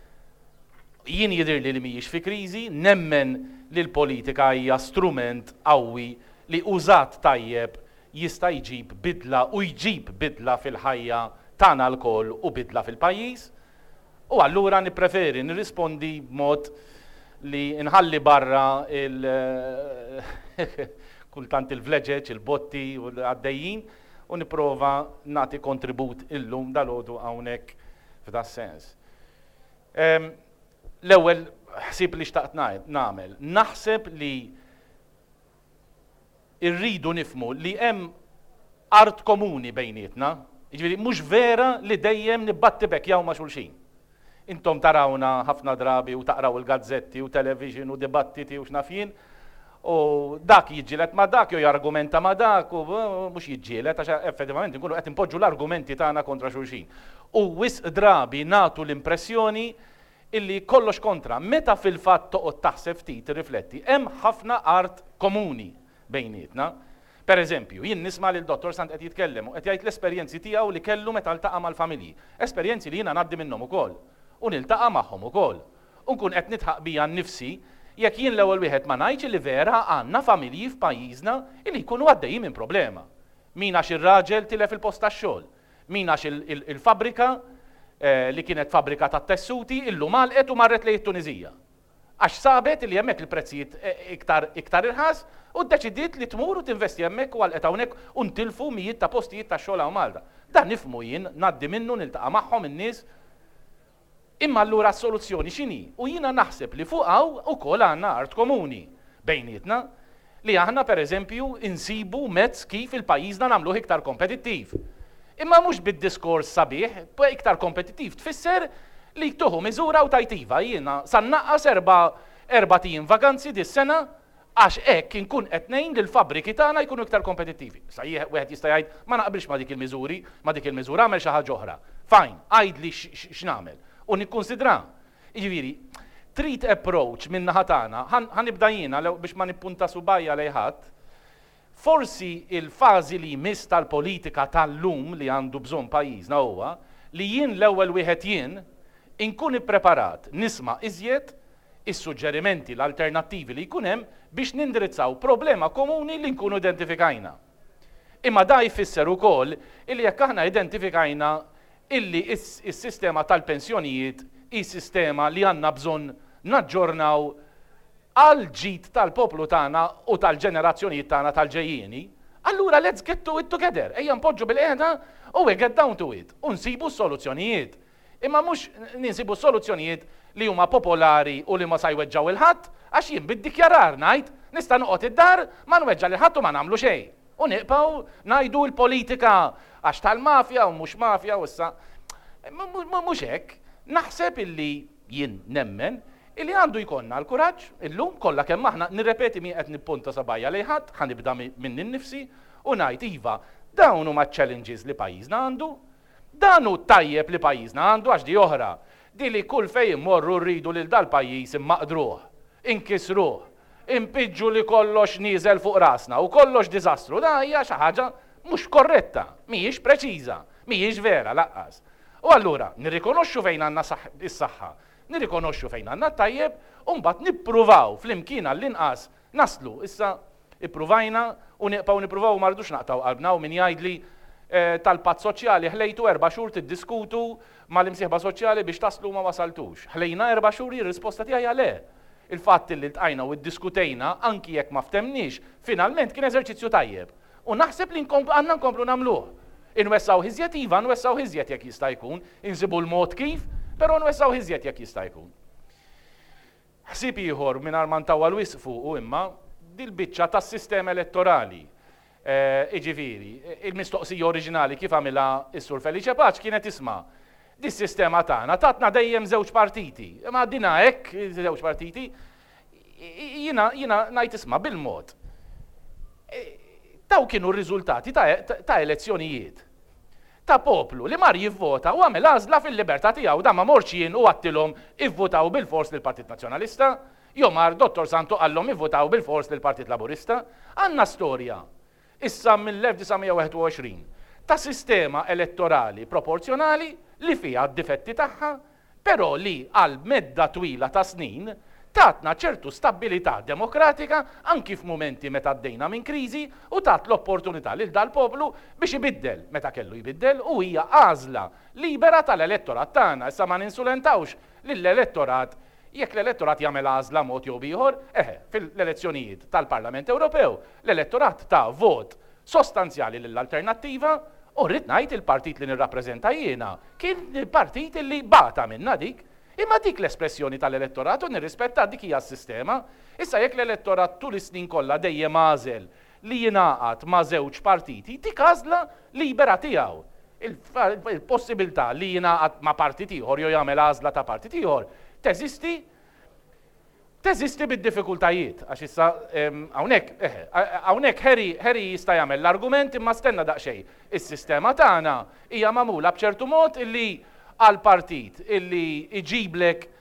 Jien jidhirli li mhijiex fi kriżi, nemmen li l-politika hija strument qawwi li użat tajjeb jista' jġib bidla u jġib bidla fil-ħajja tagħna lkoll u bidla fil-pajjiż. U allura nippreferi nirrispondi b'mod li nħalli barra il kultant il-vleġeġ, il-botti u l-għaddejjin u nipprova nagħti kontribut illum dal-għodu hawnhekk f'da sens. L-ewwel ħsieb li xtaqt nagħmel, naħseb li irridu nifmu li hemm art komuni bejnietna, jiġifieri mhux vera li dejjem nibbattibek jew ma' xulxin. Intom tarawna ħafna drabi u taqraw il-gazzetti u television u dibattiti u x'nafjin, u dak jiġġielet ma' dak jew jargumenta ma' dak u mhux jiġġielet għax effettivament inkunu qed impoġġu l-argumenti tagħna kontra xulxin. U wisq drabi nagħtu l-impressjoni illi kollox kontra, meta fil-fatt toqgħod taħseb ftit tirrifletti, hemm ħafna art komuni bejnietna. Per eżempju, jien nisma' li l-dottor Sant qed jitkellem u qed jgħid l-esperjenzi tiegħu li kellu meta ltaqa' mal-familji. Esperjenzi li jiena ngħaddi minnhom ukoll u niltaqa' magħhom ukoll. U nkun qed nitħaq bija nnifsi jekk jien l-ewwel wieħed ma ngħidx li vera għandna familji f'pajjiżna li jkunu għaddejjin minn problema. Min għax ir-raġel tilef il-post tax-xogħol, min għax il-fabrika li kienet fabrika tat-tessuti illum għalqet u marret lejn it-Tuniżija. Għax sabet li hemmhekk il-prezzijiet iktar iktar irħas u ddeċidiet li tmur u tinvesti hemmhekk u għalqet hawnhekk u ntilfu mijiet ta' postijiet tax-xogħol hawn Malta. Dan nifhmu jien ngħaddi minnu niltaqa' magħhom in-nies. Imma allura s-soluzzjoni x'inhi? U jiena naħseb li fuq hawn ukoll għandna art komuni bejnietna li aħna pereżempju insibu mezz kif il-pajjiżna nagħmluh iktar kompetittiv. Imma mhux bid-diskors sabiħ, iktar kompetittiv tfisser li tuħu miżura u tajtiva jiena san naqqas erba' erba' tim vakanzi dis-sena għax hekk inkun qed ngħin li l-fabbriki tagħna jkunu iktar kompetittivi. Sa wieħed jista' jgħid ma naqbilx ma dik il-miżuri, ma dik il-miżura għamel xi ħaġa oħra. Fajn, għajdli x'nagħmel. U nikkunsidra. Jiġifieri, treat approach minn naħa tagħna, ħanibda jiena biex ma nippunta subajja lejn ħadd. Forsi il-fażi li jmiss tal-politika tal-lum li għandu bżonn pajjiżna huwa li jien l-ewwel wieħed jien inkun ippreparat nisma' iżjed is-suġġerimenti l-alternattivi li jkun hemm biex nindirizzaw problema komuni li nkunu identifikajna. Imma da jfisser ukoll illi jekk aħna identifikajna illi is-sistema tal-pensjonijiet hi sistema li għandna bżonn naġġornaw għal ġid tal-poplu tagħna u tal-ġenerazzjonijiet tagħna tal-ġejjieni, allura let's get to it together. Ejja npoġġu bil-qiegħda u we get down to it u nsibu s-soluzzjonijiet. Imma mhux ninsibu soluzzjonijiet li huma popolari u li ma sa jweġġaw il-ħadd għax jien bid-dikjarar ngħid nista' noqgħod id-dar ma nweġġa' lil ħadd u ma nagħmlu xejn. U nieqpaw ngħidu l-politika għax tal-mafja u mhux mafja u issa mhux hekk. Naħseb illi jien nemmen illi għandu jkollna l-kuraġġ illum kollha kemm aħna nirrepeti min qed nippunta sabajja lejn ħadd ħanibda minn innifsi u ngħid iva dawn huma challenges li pajjiżna għandu. Dan hu tajjeb li pajjiżna għandu għax di oħra, di li kull fejn immorru rridu lil dal-pajjiż immaqdruh, inkisruh, impiġġu li kollox nieżel fuq rasna u kollox diżastru. Da hija xi ħaġa mhux korretta, mhijiex preċiża, mhijiex vera laqqas. U allura nirrikonoxxu fejn għandna is-saħħa, nirrikonoxxu fejn għandna tajjeb u mbagħad nippruvaw flimkien għall-inqas naslu. Issa ippruvajna u nieqpaw nippruvaw ma rridux naqtaw qalbna u min jgħidli tal-patt soċjali ħlejtu erba' xhur tiddiskutu mal-imsieħba soċjali biex taslu ma wasaltux. Ħlejna erba' xhur ir-risposta tiegħi le. Il-fatt li ltqajna u ddiskutejna anki jekk ma ftemniex, finalment kien eżerċizzju tajjeb. U naħseb li għandna nkomplu nagħmluh. Inwessaw ħiżjed iva, nwessaw ħiżjed jekk jista' jkun, insibu l-mod kif, però nwessaw ħiżjed jekk jista' jkun. Ħsieb ieħor mingħajr ma ntawwal wisq fuqu imma dil-biċċa tas-sistema elettorali. Iġifieri, il-mistoqsija oriġinali kif għamilha s-Sur Felice Paċ kienet isma' dis-sistema tagħna tatna dejjem żewġ partiti. Ma dina hekk żewġ partiti jiena jiena ngħid isma' bil-mod. Taw kienu r-riżultati ta' elezzjonijiet. Ta' poplu li mar jivvota u għamel għażla fil-libertà tiegħu dan ma morx jien u għattilhom ivvotaw bil-fors lill-Partit Nazzjonalista, jew mar Dottor Santo qallhom ivvotaw bil-fors lill-Partit Laburista. Għandna storja issa mill-elf tisgħemija waħed u għoxrin ta' sistema elettorali proporzjonali li fiha d-difetti tagħha, però li għal medda twila ta' snin tatna ċertu stabilità demokratika anki f'mumenti meta għaddejna minn kriżi u tat l-opportunità lil dal-poplu biex ibiddel meta kellu jbiddel u hija għażla libera tal-elettorat tagħna. Issa ma ninsulentawx lill-elettorat jekk l-elettorat jagħmel għażla mod jew ieħor, eħe, fil-elezzjonijiet tal-Parlament Ewropew, l-elettorat ta' vot sostanzjali lill-alternattiva u rrid ngħid il-partit li nirrappreżenta jiena kien il-partit li bata minna dik, imma dik l-espressjoni tal-elettorat u nirrispetta dik hija s-sistema. Issa jekk l-elettorat tul is-snin kollha dejjem għażel li jingħaqad ma' żewġ partiti, dik għażla libera tiegħu. Il-possibilità li jingħaqad ma' partit ieħor jew jagħmel għażla ta' partit ieħor teżisti teżisti bid-diffikultajiet għax issa hawnhekk hawnhekk Harry jista' jagħmel l-argument imma stenna daqsxejn. Is-sistema tagħna hija magħmula b'ċertu mod illi għal partit illi iġiblek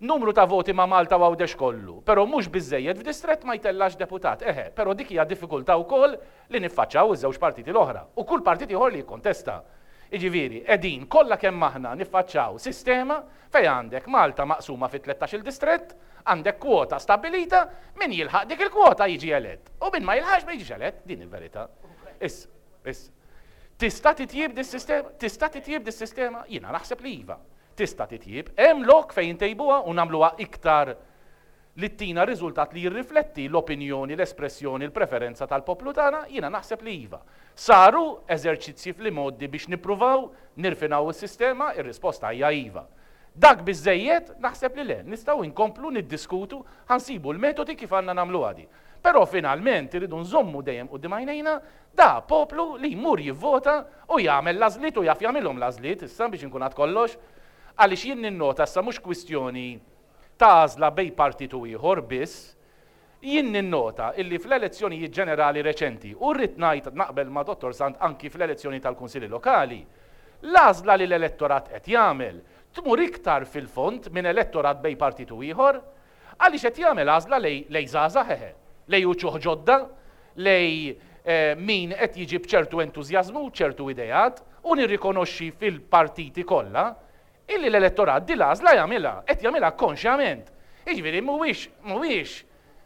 numru ta' voti ma' Malta għawdex kollu, pero mhux biżejjed f'distrett ma jtellax deputat. Eħe, pero dik hija diffikultà wkoll li niffaċċaw iż-żewġ partiti l-oħra. U kull partit ieħor li jikkontesta. Iġifieri, qegħdin kollha kemm aħna niffaċċaw sistema fejn għandek Malta maqsuma fi tlettax il distrett, għandek kwota stabilita, min jilħaq dik il-kwota jiġi elett. U min ma jilħaqx ma jiġix elett, din il-verità. Issa, issa. Tista' titjib dis-sistema? Tista' titjib dis-sistema? Jiena naħseb li iva. Tista' titjib, hemm lok fejn tejbuha u nagħmluha iktar li tina riżultat li jirrifletti l-opinjoni, l-espressjoni, l-preferenza tal-poplu tagħna, jiena naħseb li iva. Saru eżerċizzji fl-modi biex nippruvaw nirfinaw is-sistema, ir-risposta hija iva. Dak biżejjed naħseb li le, nistgħu inkomplu niddiskutu ħansibu l-metodi kif għandna nagħmlu għadi. Però finalment iridu nżommu dejjem quddiem għajnejna da poplu li jmur jivvota u jagħmel l-għażliet u jaf jagħmilhom l-għażliet issa biex inkun għad kollox. Għaliex jien ninnota issa mhux kwistjoni ta' għażla bej partitu ieħor biss, jien ninnota illi fl-elezzjonijiet ġenerali reċenti u rrid ngħid naqbel ma' Dottor Sant anki fl-elezzjoni tal-Kunsilli Lokali, l-għażla li l-elettorat qed jagħmel tmur iktar fil-fond minn elettorat bej partitu ieħor, għaliex qed jagħmel għażla lej żgħażagħ eħe, lej uċuħ ġodda, lej min qed jiġi b'ċertu entużjażmu, ċertu idejat, u nirrikonoxxi fil-partiti kollha illi l-elettorat di l-għażla jagħmilha, qed jagħmilha konxjament. Jiġifieri mhuwiex mhuwiex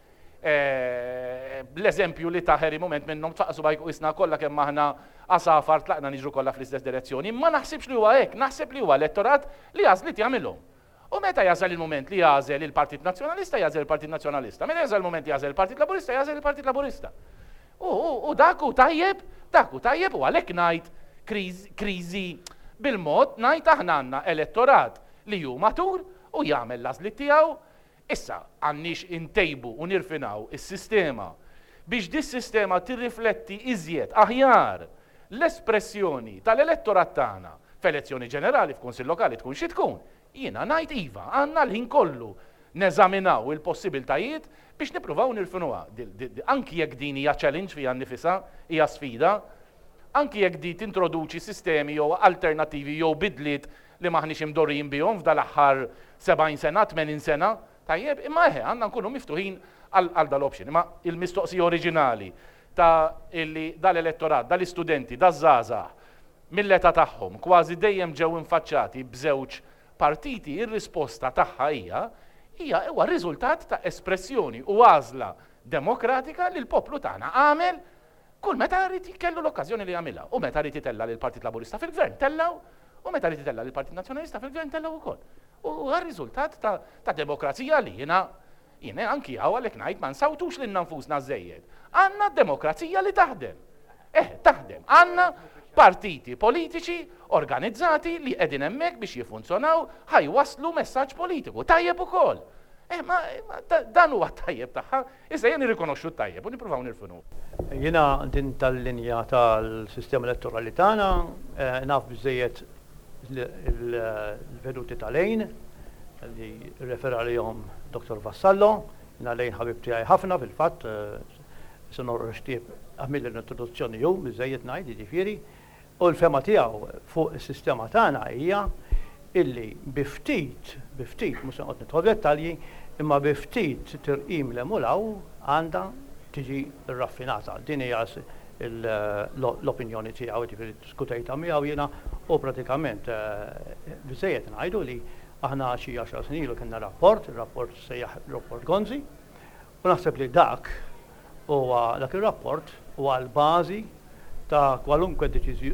l-eżempju li taħeri moment minnhom tfaqsu bajku isna kollha kemm aħna għasafar tlaqna niġru kollha fl-istess direzzjoni, ma naħsibx li huwa hekk, naħseb li huwa elettorat li għażliet jagħmilhom. U meta jażel il-moment li jażel il-Partit Nazzjonalista, jażel il-Partit Nazzjonalista. Meta jażel il-moment li jażel il-Partit Laburista, jażel il-Partit Laburista. U dak hu tajjeb, dak hu tajjeb u għalhekk ngħid kriżi bil-mod ngħid aħna għandna elettorat li hu matur u jagħmel l-għażliet tiegħu. Issa għandniex intejbu u nirfinaw is-sistema biex dis-sistema tirrifletti iżjed aħjar l-espressjoni tal-elettorat tagħna f'elezzjoni ġenerali f'kunsill lokali tkun xi tkun. Jiena ngħid iva, għandna l-ħin kollu neżaminaw il-possibiltajiet biex nippruvaw nirfinuha. Anki jekk din hija challenge fiha nnifisha, hija sfida, anki jekk di tintroduċi sistemi jew alternattivi jew bidliet li maħniex imdorrijin bihom f'dal aħħar sebgħin sena, tmenin sena, tajjeb, imma eħe, għandna nkunu miftuħin għal dal-option. Imma il-mistoqsija oriġinali ta' illi dal-elettorat, dal-istudenti, daż-żgħażagħ mill-età tagħhom kważi dejjem ġew infaċċati b'żewġ partiti, ir-risposta tagħha hija hija huwa riżultat ta' espressjoni u għażla demokratika li l-poplu tagħna għamel kull meta rrid kellu l-okkażjoni li jagħmilha. U meta rrid itella lil Partit Laburista fil-Gvern tellaw, u meta rrid itella lil Partit Nazzjonalista fil-Gvern tellaw ukoll. U għar-riżultat ta', ta demokrazija li jiena jiena anki hawn għalhekk ngħid ma nsawtux lil nfusna żejjed. Għandna demokrazija li taħdem. Eh, taħdem. Għandna partiti politiċi organizzati li qegħdin hemmhekk biex jiffunzjonaw ħajwaslu messaġġ politiku. Tajjeb ukoll. Eh, ma, ma dan huwa tajjeb tagħha, issa jien nirrikonoxxu tajjeb u nippruvaw nirfinu. Jiena din tal-linja tal-sistema elettorali tagħna naf biżejjed il-veduti tal-lejn li refera lihom Doktor Vassallo, jiena lejn ħabib tiegħi ħafna fil-fatt sonor xtieb għamil l-introduzzjoni jew biżejjed ngħid jiġifieri, u l-fema tiegħu fuq is-sistema tagħna hija illi biftit, biftit, mhux noqgħod nidħol dettalji, imma biftit tirqim l-emulaw għandha tiġi raffinata. Din hija l-opinjoni tiegħu ġifieri diskutejta miegħu jiena u pratikament biżejjed ngħidu li aħna xi għaxar snin ilu kellna rapport, ir-rapport sejjaħ rapport Gonzi, u naħseb li dak huwa dak ir-rapport huwa l-bażi ta' kwalunkwe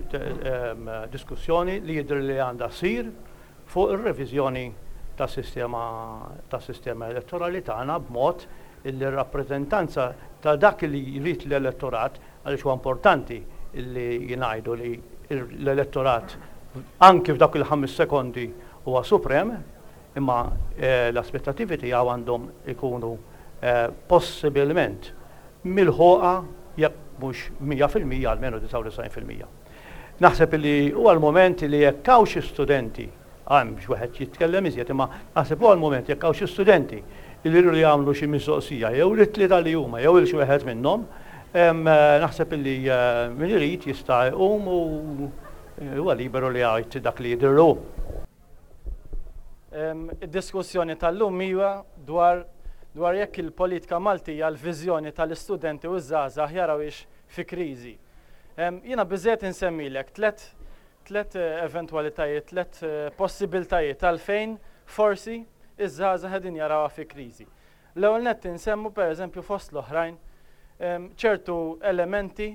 diskussjoni li jidher li għandha ssir fuq ir-reviżjoni tas-sistema tas-sistema elettorali tagħna b'mod li r-rappreżentanza ta' dak li jrid l-elettorat għaliex huwa importanti li jingħidu li l-elettorat anke f'dak il-ħames sekondi huwa suprem, imma l-aspettattivi tiegħu għandhom ikunu possibilment milħoqa jekk mhux mija fil-mija almenu tisa' u tisgħin fil-mija. Naħseb li huwa l-moment li jekk hawn xi studenti għam biex wieħed jitkellem iżjed, imma naħseb huwa l-moment jekk hawn xi studenti li jridu jagħmlu xi mistoqsija jew ritlieta li huma jew il xi wieħed minnhom, naħseb li min irid jista' jqum u huwa liberu li jgħid dak li jidhirlu. id-diskussjoni tal-lum hija dwar dwar jekk il-politika Maltija l-viżjoni tal-istudenti u ż-żgħażagħ jarawx fi kriżi. Jiena biżżejjed insemmilek tliet tliet eventwalitajiet, tliet possibiltajiet għalfejn forsi iż-żgħażagħ qegħdin jarawha fi kriżi. L-ewwel nett insemmu pereżempju fost l-oħrajn ċertu elementi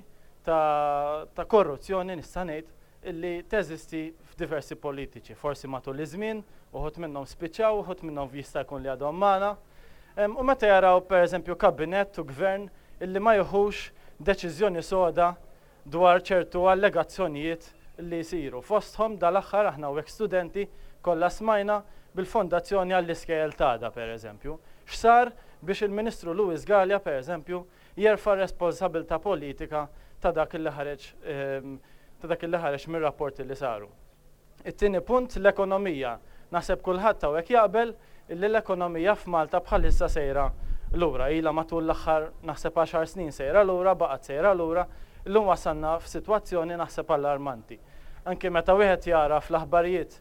ta' korruzzjoni nista' ngħid illi teżisti f'diversi politiċi. Forsi matul iż-żmien uħud minnhom spiċċaw, uħud minnhom jista' jkun li għadhom magħna. U meta jaraw pereżempju kabinett u gvern illi ma jieħux deċiżjoni soda dwar ċertu allegazzjonijiet li jsiru. Fosthom dal-aħħar aħna hekk studenti kollha smajna bil-Fondazzjoni għall-Iskejjel Tagħda pereżempju. X'sar biex il-Ministru Lewis Galea pereżempju jerfa' responsabilità politika ta' dak li ħareġ ta' dak li ħareġ mir-rapporti li saru. It-tieni punt l-ekonomija. Naħseb kulħadd hawnhekk jaqbel illi l-ekonomija f'Malta bħalissa sejra lura. Ilha matul l-aħħar naħseb għaxar snin sejra lura, baqgħet sejra lura, illum wasalna f'sitwazzjoni naħseb allarmanti. Anke meta wieħed jara fl-aħbarijiet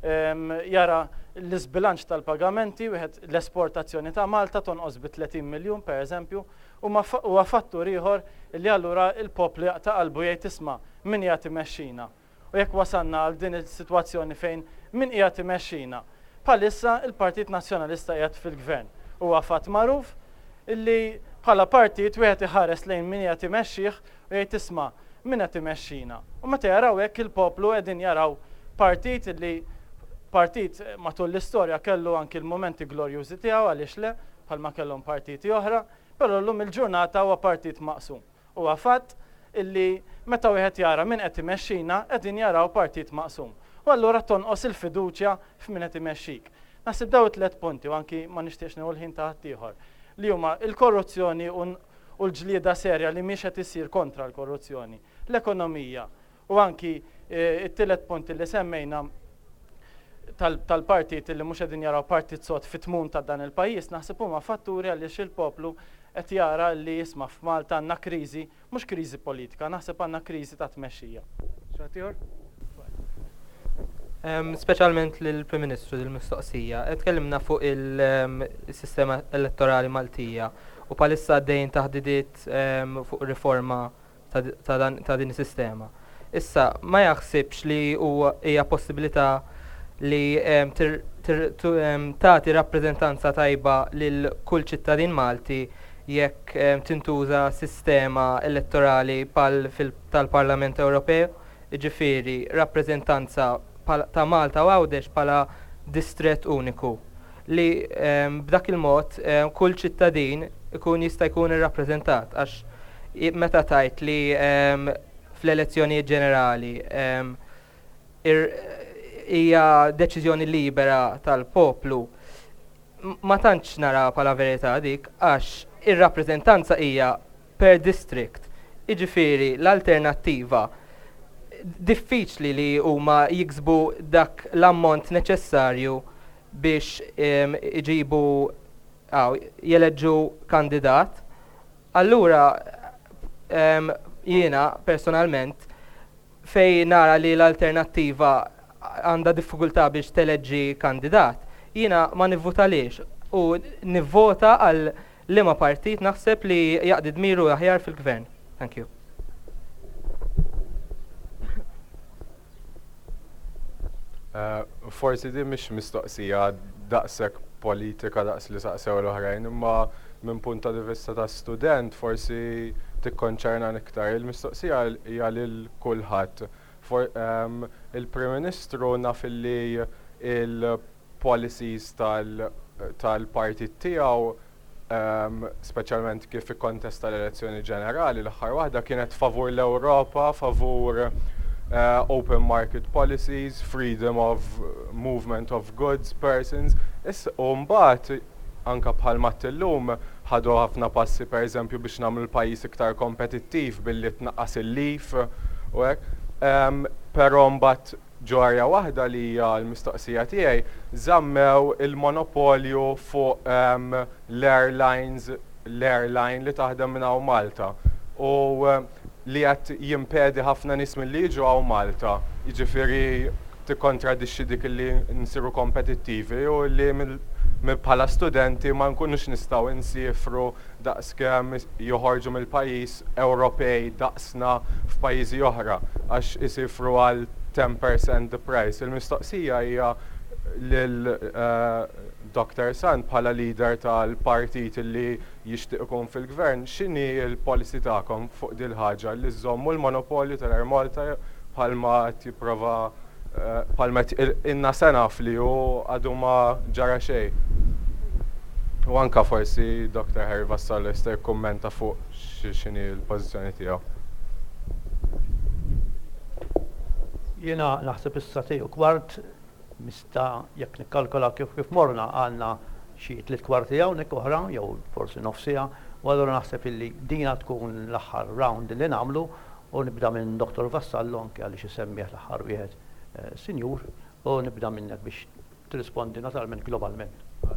jara l-isbilanċ tal-pagamenti, wieħed l-esportazzjoni ta' Malta tonqos bi tletin miljun pereżempju, huwa fattur ieħor li allura il-poplu jaqta' qalbu jgħid isma' min qiegħed imexxina. U jekk wasalna għal din is-sitwazzjoni fejn min qiegħed imexxina. Bħalissa il-Partit Nazzjonalista qiegħed fil-Gvern. Huwa fatt magħruf illi bħala partit wieħed iħares lejn min qiegħed imexxih u jgħid isma' min qed imexxina. U meta jaraw hekk il-poplu qegħdin jaraw partit illi partit matul l-istorja kellu anki l-momenti glorjużi tiegħu għaliex le bħalma kellhom partiti oħra, però llum il-ġurnata huwa partit maqsum. Huwa fatt illi meta wieħed jara min qed imexxina qegħdin jaraw partit maqsum. U allura tonqos il-fiduċja f'min qed imexxik. Naħseb daw tliet punti u anki ma nixtieqx nieħu l-ħin ta' ieħor li huma l-korruzzjoni u l-ġlieda serja li mhix qed issir kontra l-korruzzjoni, l-ekonomija u anki it-tielet punti li semmejna tal-partit li mhux qegħdin jaraw partit sod fit-tmum ta' dan il-pajjiż naħseb huma fatturi għaliex il-poplu qed jara li jisma' f'Malta għandna kriżi, mhux kriżi politika, naħseb għandna kriżi ta' tmexxija. X'għad Um, Speċjalment lill-Prim Ministru dil-mistoqsija, tkellimna fuq il-sistema um, elettorali Maltija u palissa għaddejjin taħdidiet um, fuq riforma ta', ta, ta din is-sistema. Issa ma jaħsibx li huwa hija possibilità li um, um, tagħti rappreżentanza tajba lil kull ċittadin Malti jekk um, tintuża sistema elettorali pal tal-Parlament Ewropew, jiġifieri rappreżentanza ta' Malta u Għawdex bħala distret uniku li um, b'dak il-mod um, kull ċittadin ikun jista' jkun irrappreżentat għax meta tajt li um, fl-elezzjonijiet ġenerali um, hija deċiżjoni libera tal-poplu ma tantx nara bħala verità dik għax ir-rappreżentanza hija per district. Jiġifieri l-alternattiva diffiċli li huma jiksbu dak l-ammont neċessarju biex um, iġibu aw, jeleġġu kandidat. Allura um, jiena personalment fej nara li l-alternattiva għandha diffikultà biex teleġġi kandidat, jiena ma nivvotalix u nivvota għal liema partit naħseb li jaqdi dmiru aħjar fil-gvern. Thank you. Uh, forsi di mhix mistoqsija daqshekk politika daqs li saqsew l-oħrajn, imma minn punta di vista ta' student forsi tikkonċerna iktar. Il-mistoqsija hija lil kulħadd. Um, Il-Prim Ministru naf li il-policies tal-partit tiegħu um, speċjalment kif ikkontesta l-elezzjoni ġenerali l-aħħar waħda kienet favur l-Ewropa, favur Uh, open market policies, freedom of uh, movement of goods, persons. Issa u mbagħad anke bħal mattillum ħadu ħafna passi pereżempju biex nagħmlu l-pajjiż iktar kompetittiv billi tnaqqas il-lif u hekk. Um, però mbagħad ġorja waħda li hija l-mistoqsija tiegħi żammew il-monopolju fuq um, l-airlines l-airline li taħdem minn hawn Malta. U uh, li għat jimpedi ħafna nies milli jiġu għaw Malta. Jiġifieri tikkontradixxi dik li nsiru kompetittivi u li bħala studenti ma nkunux nistgħu nsifru daqskemm joħorġu mill-pajjiż Ewropej daqsna f'pajjiżi oħra għax isifru għal ten percent the price. Il-mistoqsija hija lil Doctor Sand bħala leader tal-partit li jixtieq ikun fil-gvern, x'inhi l-policy tagħkom fuq dil ħaġa li żommu l-monopolju tal-Air Malta bħalma tipprova bħalma inna sena fli u għadu ma ġara xejn. U anka forsi Doctor Harry Vassallo jista' jikkummenta fuq x'inhi l-pożizzjoni tiegħu. Jiena naħseb issa tiegħu kwart mista jekk nikkalkola kif kif morna għandna xi tliet kwarti hawnhekk oħra jew forsi nofsija, u allura naħseb illi dina tkun l-aħħar round li nagħmlu u nibda minn Doctor Vassallo anke għaliex isemmih l-aħħar wieħed Sinjur, u nibda minnek biex tirrispondi naturalment globalment.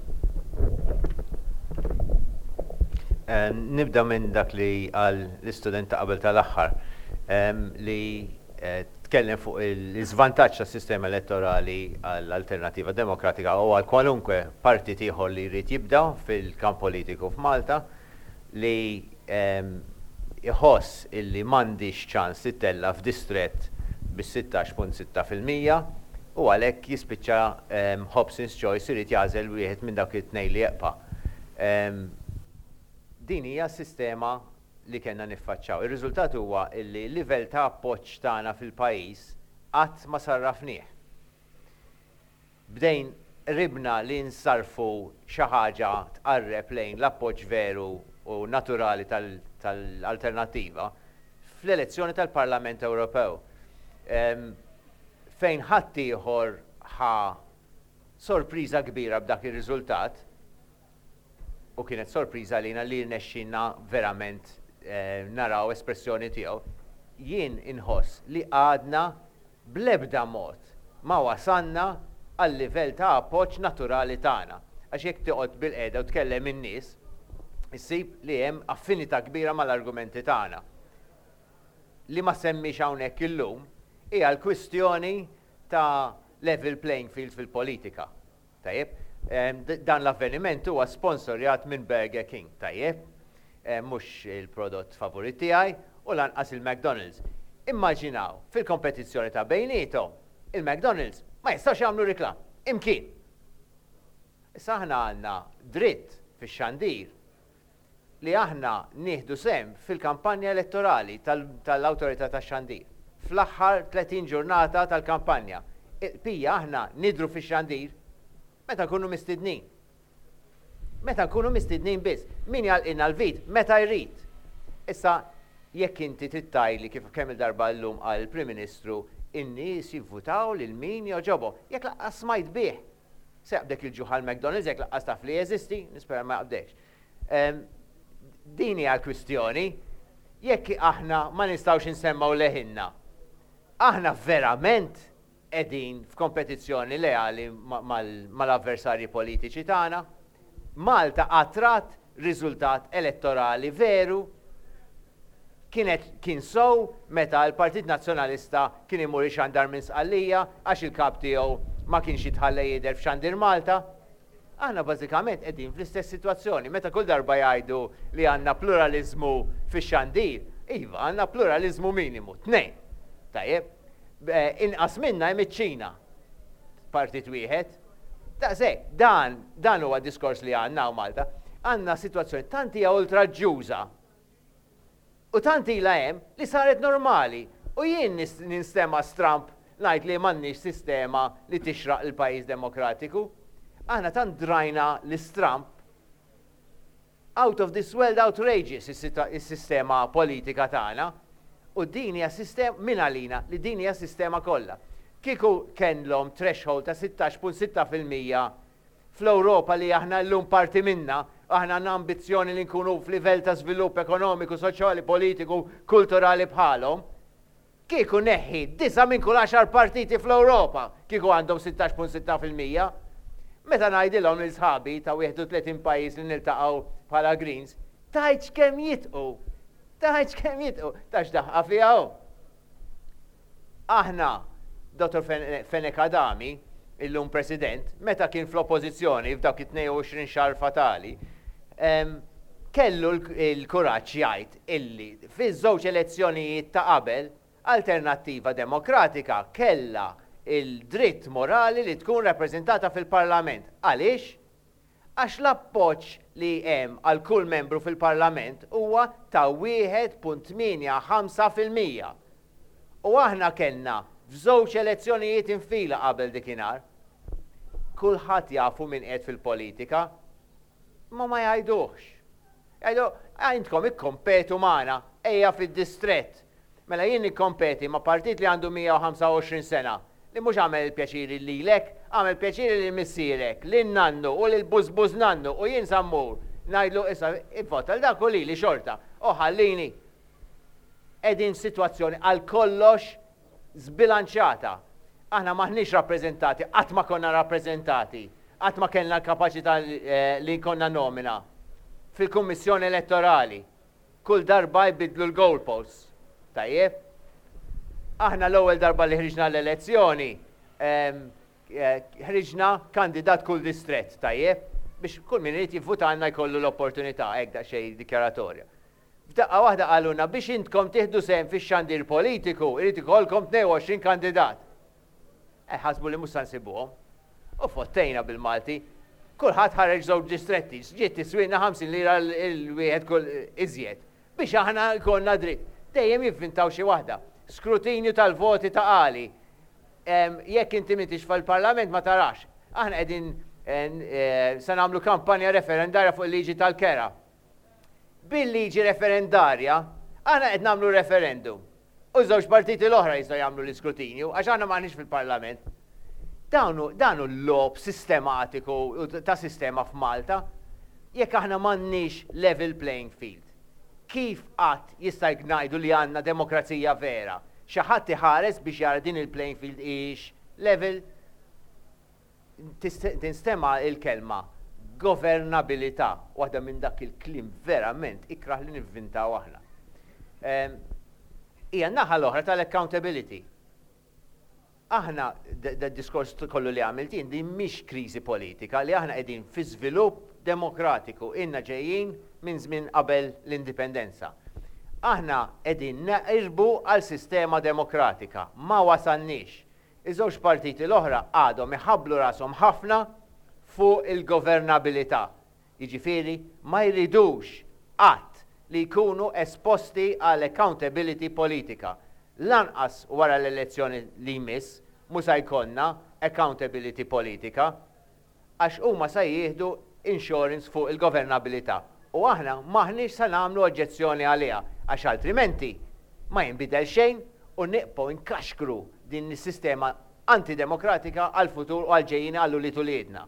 Nibda minn dak li għal l-istudent ta' qabel tal-aħħar li tkellem fuq l-iżvantaġġ tas-sistema elettorali għall-Alternativa Demokratika u għal kwalunkwe partit ieħor li jrid jibda fil-kamp politiku f'Malta li iħoss illi m'għandix ċans titella f'distrett bis-sittax punt sitta fil-mija u għalhekk jispiċċa Hobson's Choice irid jagħżel wieħed minn dawk it-tnejn li jeqpa'. Din hija s-sistema li kellna niffaċċaw. Ir-riżultat huwa li l-livell ta' appoġġ tagħna fil-pajjiż qatt ma sarrafnieh. Bdejn ribna li nsarfu xi ħaġa tqarreb lejn l-appoġġ veru u naturali tal-alternattiva fl-elezzjoni tal-Parlament Ewropew. Fejn ħadd ieħor ħa sorpriża kbira b'dak ir-riżultat u kienet sorpriża lina li rnexxinna verament naraw espressjoni tiegħu, jien inħoss li għadna bl-ebda mod ma wasanna għal livell ta' appoġġ naturali tagħna. Għax jekk toqgħod bil-qiegħda u tkellem in-nies, issib li hemm affinità kbira mal-argumenti tagħna. Li ma semmix hawnhekk illum hija l-kwistjoni ta' level playing field fil-politika. Tajjeb, dan l-avveniment huwa sponsorjat minn Burger King, tajjeb, mhux il-prodott favorit tiegħi u lanqas il-McDonald's. Immaġinaw fil-kompetizzjoni ta' bejniethom, il-McDonald's ma jistgħux jagħmlu riklam, imkien. Issa aħna għandna dritt fix-xandir li aħna nieħdu sem fil-kampanja elettorali tal-Awtorità tax-Xandir. Fl-aħħar tletin ġurnata tal-kampanja. Pija aħna nidru fix-xandir meta nkunu mistidnin. Meta nkunu mistidnin biss. Min jgħalqilna l-vit meta jrid. Issa jekk inti tittajli kif kemm il-darba llum għal Prim Ministru in-nies jivvutaw lil min joġobo. Jekk laqqas smajt bih. Se jaqbdek il-ġuħal McDonald's jekk laqqas taf li jeżisti, nispera ma jaqbdekx. Din hija l-kwistjoni. Jekk aħna ma nistgħux insemmaw leħinna. Aħna verament qegħdin f'kompetizzjoni leali mal-avversarji politiċi tagħna. Malta attrat riżultat elettorali veru kienet kien sow meta l-Partit Nazzjonalista kien imur ixandar minn Sqallija għax il-kap tiegħu ma kienx jitħalla jidher f'Xandir Malta. Aħna bażikament qegħdin fl-istess sitwazzjoni meta kull darba jgħidu li għandna pluralizmu fix-Xandir, iva għandna pluralizmu minimu, tnejn. Tajjeb, inqas minna hemm iċ-Ċina. Partit wieħed. Daqshekk, dan dan huwa diskors li għandna u Malta. Għandna sitwazzjoni tant hija oltraġġjuża u tant ilha hemm li saret normali. U jien ninstema' Trump ngħid li m'għandniex sistema li tixraq il-pajjiż demokratiku. Aħna tant drajna l-Trump out of this world outrageous is-sistema politika tagħna. U din hija sistema minn għalina li din hija sistema kollha. Kieku kellhom threshold ta' sittax punt sitta fil-mija fl-Ewropa li aħna llum parti minna, aħna għandna ambizzjoni li nkunu f'livell ta' żvilupp ekonomiku, soċjali, politiku, kulturali bħalhom. Kieku neħħi disa minn kull għaxar partiti fl-Ewropa kieku għandhom sittax punt sitta fil-mija. Meta ngħidilhom il-sħabi ta' wieħed u tletin pajjiż li niltaqgħu bħala Greens, tajt kemm jitqu. Taħħeġ kemm jitqu, tax daħqa fiha. Aħna Dottor Fenek Adami, illum president, meta kien fl-oppożizzjoni f'dawk it-tnejn u għoxrin xahar fatali, kellu l-kuraġġ jgħid illi fiż-żewġ elezzjonijiet ta' qabel Alternattiva Demokratika kellha il-dritt morali li tkun rappreżentata fil-Parlament. Għaliex? Għax l-appoġġ li hemm għal kull membru fil-Parlament huwa ta' wieħed punt tminja ħamsa fil-mija. U aħna kellna f'żewġ elezzjonijiet infila qabel dikinhar. Kulħadd jafu min qiegħed fil-politika, ma ma jgħidux. Jgħidu, għandkom ikkompetu magħna, ejja fid-distrett. Mela jien nikkompeti ma' partit li għandu mija u ħamsa u għoxrin sena, li mhux għamel pjaċiri lilek, għamel pjaċiri li missierek, li nannu u li l-bużbuż nannu u jien sammur. Ngħidlu issa ivvota l dak u li li xorta. O ħallini. Qegħdin sitwazzjoni għal kollox zbilanċata. Aħna maħniex rappreżentati, qatt ma konna rappreżentati, qatt ma kellna l-kapaċità li konna nomina fil-Kummissjoni Elettorali. Kull darba jbidlu l-goalposts. Tajjeb? Aħna l-ewwel darba li ħriġna l-elezzjoni, ħriġna kandidat kull distrett, tajjeb? Biex kull min irid jivvuta għandna jkollu l-opportunità, hekk daqsxejn dikjaratorja. F'daqqa waħda qalulna biex intkom tieħdu sehem fix-xandir politiku, irid ikollkom tnejn u għoxrin kandidat. Eh, ħasbu li mhux se nsibuhom. U fottejna bil-Malti, kulħadd ħareġ żewġ distretti, ġiet tiswilna ħamsin lira l-wieħed kull iżjed. Biex aħna jkollna dritt. Dejjem jivvintaw xi waħda. Skrutinju tal-voti ta' qali. Jekk inti m'intix fil-Parlament ma tarax. Aħna qegħdin se nagħmlu kampanja referendarja fuq il-liġi tal-kera. Bil-liġi referendarja, aħna qed nagħmlu referendum. U żewġ partiti l-oħra jistgħu jagħmlu l-iskrutinju għax aħna m'aħniex fil-Parlament. Dawnu l-lob sistematiku ta' sistema f'Malta, jekk aħna m'għandniex level playing field. Kif qatt jista' jgħidu li għandna demokrazija vera? Xi ħadd iħares biex jara din il-playing field ix level tinstema' il-kelma governabilità, waħda minn dak il-klim verament ikraħ li nivvintaw aħna. Hija naħa l-oħra tal-accountability. Aħna d-diskors kollu li għamilt jien din mhix kriżi politika li aħna qegħdin fi żvilupp demokratiku inna ġejjin minn żmien qabel l-indipendenza. Aħna qegħdin naqirbu għal sistema demokratika, ma wasalniex. Iż-żewġ partiti l-oħra għadhom iħabblu rashom ħafna fuq il-governabilità. Jiġifieri ma jridux qatt li jkunu esposti għal accountability politika. Lanqas wara l-elezzjoni li jmiss mhux se jkollna accountability politika għax huma se jieħdu insurance fuq il-governabilità. U aħna maħniex se nagħmlu oġġezzjoni għaliha għax altrimenti ma jinbidel xejn u niqgħu nkaxkru din is-sistema antidemokratika għall-futur u għall-ġejjin għallu li tuliedna.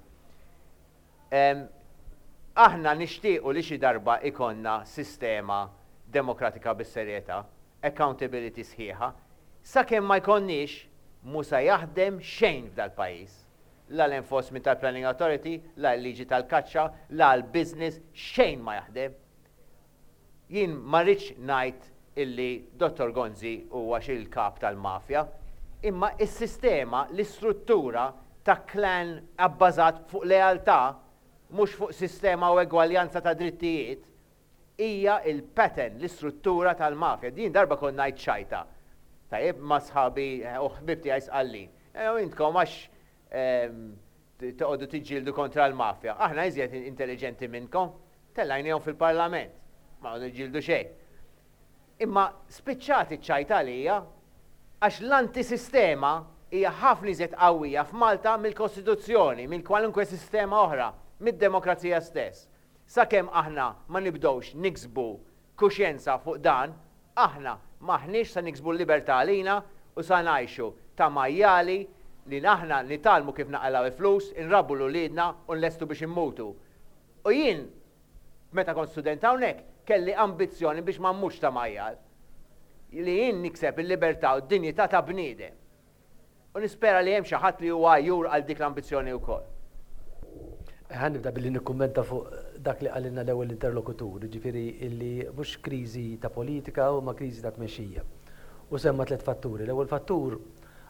Aħna nixtiequ li xi darba ikonna sistema demokratika bis-serjetà, accountability sħiħa, sakemm ma jkollniex mhux se jaħdem xejn f'dal-pajjiż. La l-Enforcement tal-Planning Authority, la l-liġi tal-kaċċa, la l-business, xejn ma jaħdem. Jien ma rridx ngħid illi Dottor Gonzi huwa xi l-kap tal-mafja, imma is-sistema, l-istruttura ta' klan abbażat fuq lealtà, mhux fuq sistema u egwaljanza ta' drittijiet, hija il-pattern, l-istruttura tal-mafja. Din darba kon ngħid xajta. Tajjeb ma sħabi u ħbibti għajsqallin. Intkom għax toqgħodu tiġġieldu kontra l-mafja. Aħna iżjed intelligenti minnkom, tellajnihom fil-Parlament. Ma għodu ġildu xejn. Imma spiċċati ċajta għalija għax l-antisistema hija ħafna iżjed qawwija f'Malta mill-Kostituzzjoni, mill kwalunkwe sistema oħra, mid-demokrazija stess. Sakemm aħna ma nibdowx niksbu kuxjenza fuq dan, aħna maħniex sa niksbu l-libertà għalina u sa ngħixu ta' majjali li naħna nitalmu kif naqalaw il-flus, inrabbu l-ulidna u nlestu biex immutu. U jien, meta kont student hawnhekk, kelli ambizzjoni biex ma mmux ta' majjal. Li jien nikseb il-libertà u d-dinjità ta' bniedem. U nispera li hemm xi ħadd li huwa jur għal dik l-ambizzjoni wkoll. Ħannibda billi nikkummenta fuq dak li qalilna l-ewwel interlokutur, ġifieri illi mhux kriżi ta' politika u ma kriżi ta' tmexxija. U semma tliet fatturi. L-ewwel fattur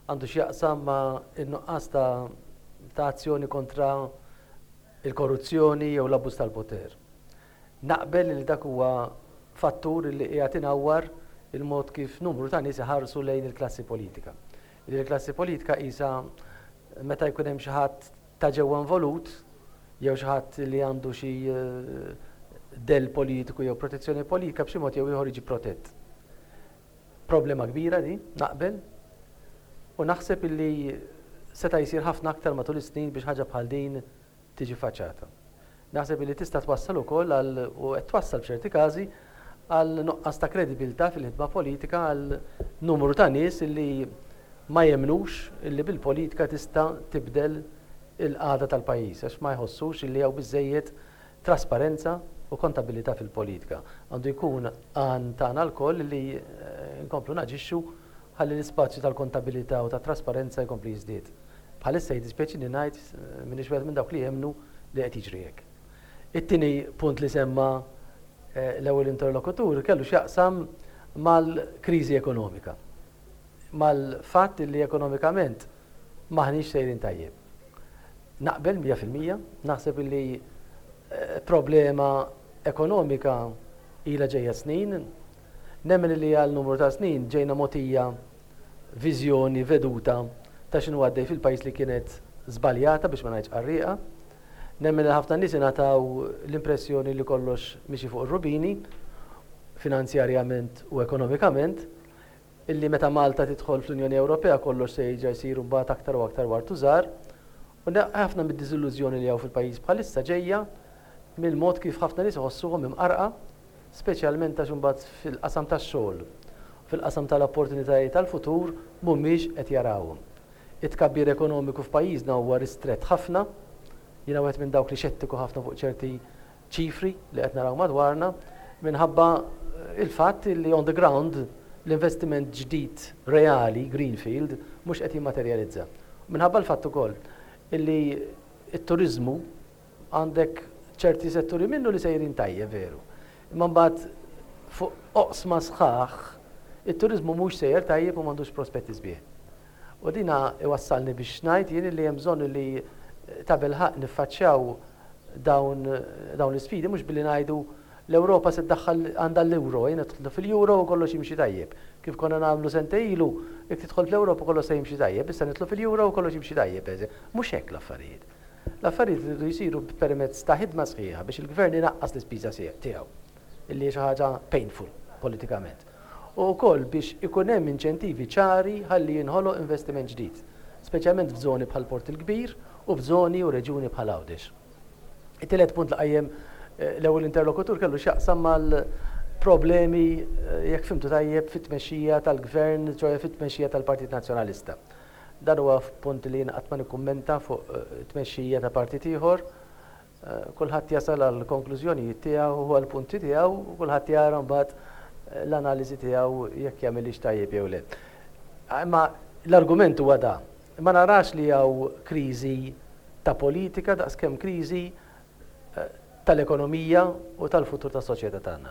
għandu x'jaqsam ma' in-nuqqas ta' ta' azzjoni kontra il-korruzzjoni jew l-abbuż tal-poter. Naqbel li dak huwa fattur li qiegħed inawwar il-mod kif numru ta' nies iħarsu lejn il-klassi politika. Il-klassi politika isa meta jkun hemm xi ħadd ta' ġewwa involut jew xi ħadd li għandu xi del politiku jew protezzjoni politika b'xi mod jew ieħor jiġi protett. Problema kbira di, naqbel, u naħseb illi seta' jsir ħafna aktar matul is-snin biex ħaġa bħal din tiġi faċċata. Naħseb illi tista' twassal ukoll għal u qed twassal f'ċerti każi għal nuqqas ta' kredibilità fil-ħidma politika għal numru ta' nies illi ma jemnux illi bil-politika tista' tibdel il-qagħda tal-pajjiż għax ma jħossux illi hawn biżżejjed trasparenza u kontabilità fil-politika. Għandu jkun għan tagħna l-koll li nkomplu naġixxu ħalli l-ispazju tal-kontabilità u tat-trasparenza jkompli jiżdied. Bħalissa jdispjaċini ngħid m'iniex wieħed minn dawk li jemmnu li qed jiġri hekk. It-tieni punt li semma l-ewwel interlokutur kellu x'jaqsam mal-kriżi ekonomika. Mal-fatt li ekonomikament maħniex sejrin tajjeb. Naqbel mija fil-mija, naħseb li problema ekonomika ila ġejja snin, nemmen li għal numru ta' snin ġejna motija viżjoni veduta ta' xinu għaddej fil-pajis li kienet żbaljata biex ma ngħidx qarrieqa. Nemmen li ħafna nies ingħataw l-impressjoni li kollox mixi fuq ir-rubini finanzjarjament u ekonomikament, illi meta Malta tidħol fl-Unjoni Ewropea kollox se jiġa jsir mbagħad aktar u aktar wartu żgħar. U ħafna mid-diżillużjoni li hawn fil-pajjiż bħalissa ġejja mill-mod kif ħafna nies iħossuhom imqarqa, speċjalment għax imbagħad fil-qasam tax-xogħol, fil-qasam tal-opportunitajiet tal-futur mhumiex qed jarawhom. It-tkabbir ekonomiku f'pajjiżna huwa ristret ħafna, jiena wieħed minn dawk li xettiku ħafna fuq ċerti ċifri li qed naraw madwarna, minħabba il-fatt li on the ground l-investiment ġdid reali, greenfield, mhux qed jimmaterjalizza. Minħabba l-fatt ukoll illi it-turizmu għandek ċerti setturi minnu li sejrin tajjeb veru. Imma mbagħad fuq oqsma sħaħ it-turizmu mhux sejjer tajjeb u m'għandux prospetti sbieħ. U dina iwassalni biex ngħid jien li hemm bżonn li ta' bilħaq niffaċċjaw dawn dawn l-isfidi mhux billi ngħidu l-Ewropa se tdaħħal għandha l-euro, jien tidħol fil-euro u kollox jimxi tajjeb. Kif konna nagħmlu sente ilu, jekk tidħol fl-Ewropa kollox se jimxi tajjeb, issa nidħlu fil-euro u kollox jimxi tajjeb. Mhux hekk l-affarijiet. L-affarijiet iridu jsiru permezz ta' ħidma sħiħa biex il-gvern inaqqas l-ispiża tiegħu, illi xi ħaġa painful politikament. U wkoll biex ikun hemm inċentivi ċari ħalli jinħoloq investiment ġdid, speċjalment f'żoni bħal Port il-Kbir u f'żoni u reġjuni bħal Għawdex. It-tielet punt li qajjem l-ewwel interlokutur kellu x'jaqsam mal-problemi jekk fimtu tajjeb fit-tmexxija tal-gvern, ġoja fit-tmexxija tal-Partit Nazzjonalista. Dan huwa punt li qatt ma nikkummenta fuq tmexxija ta' partit ieħor. Kulħadd jasal għal konklużjonijiet tiegħu u għal punti tiegħu u kulħadd jara mbagħad l-analiżi tiegħu jekk jagħmilx tajjeb jew le. Imma l-argument huwa da. Ma narax li hawn kriżi ta' politika daqskemm kriżi tal-ekonomija u tal-futur tas-soċjetà tagħna.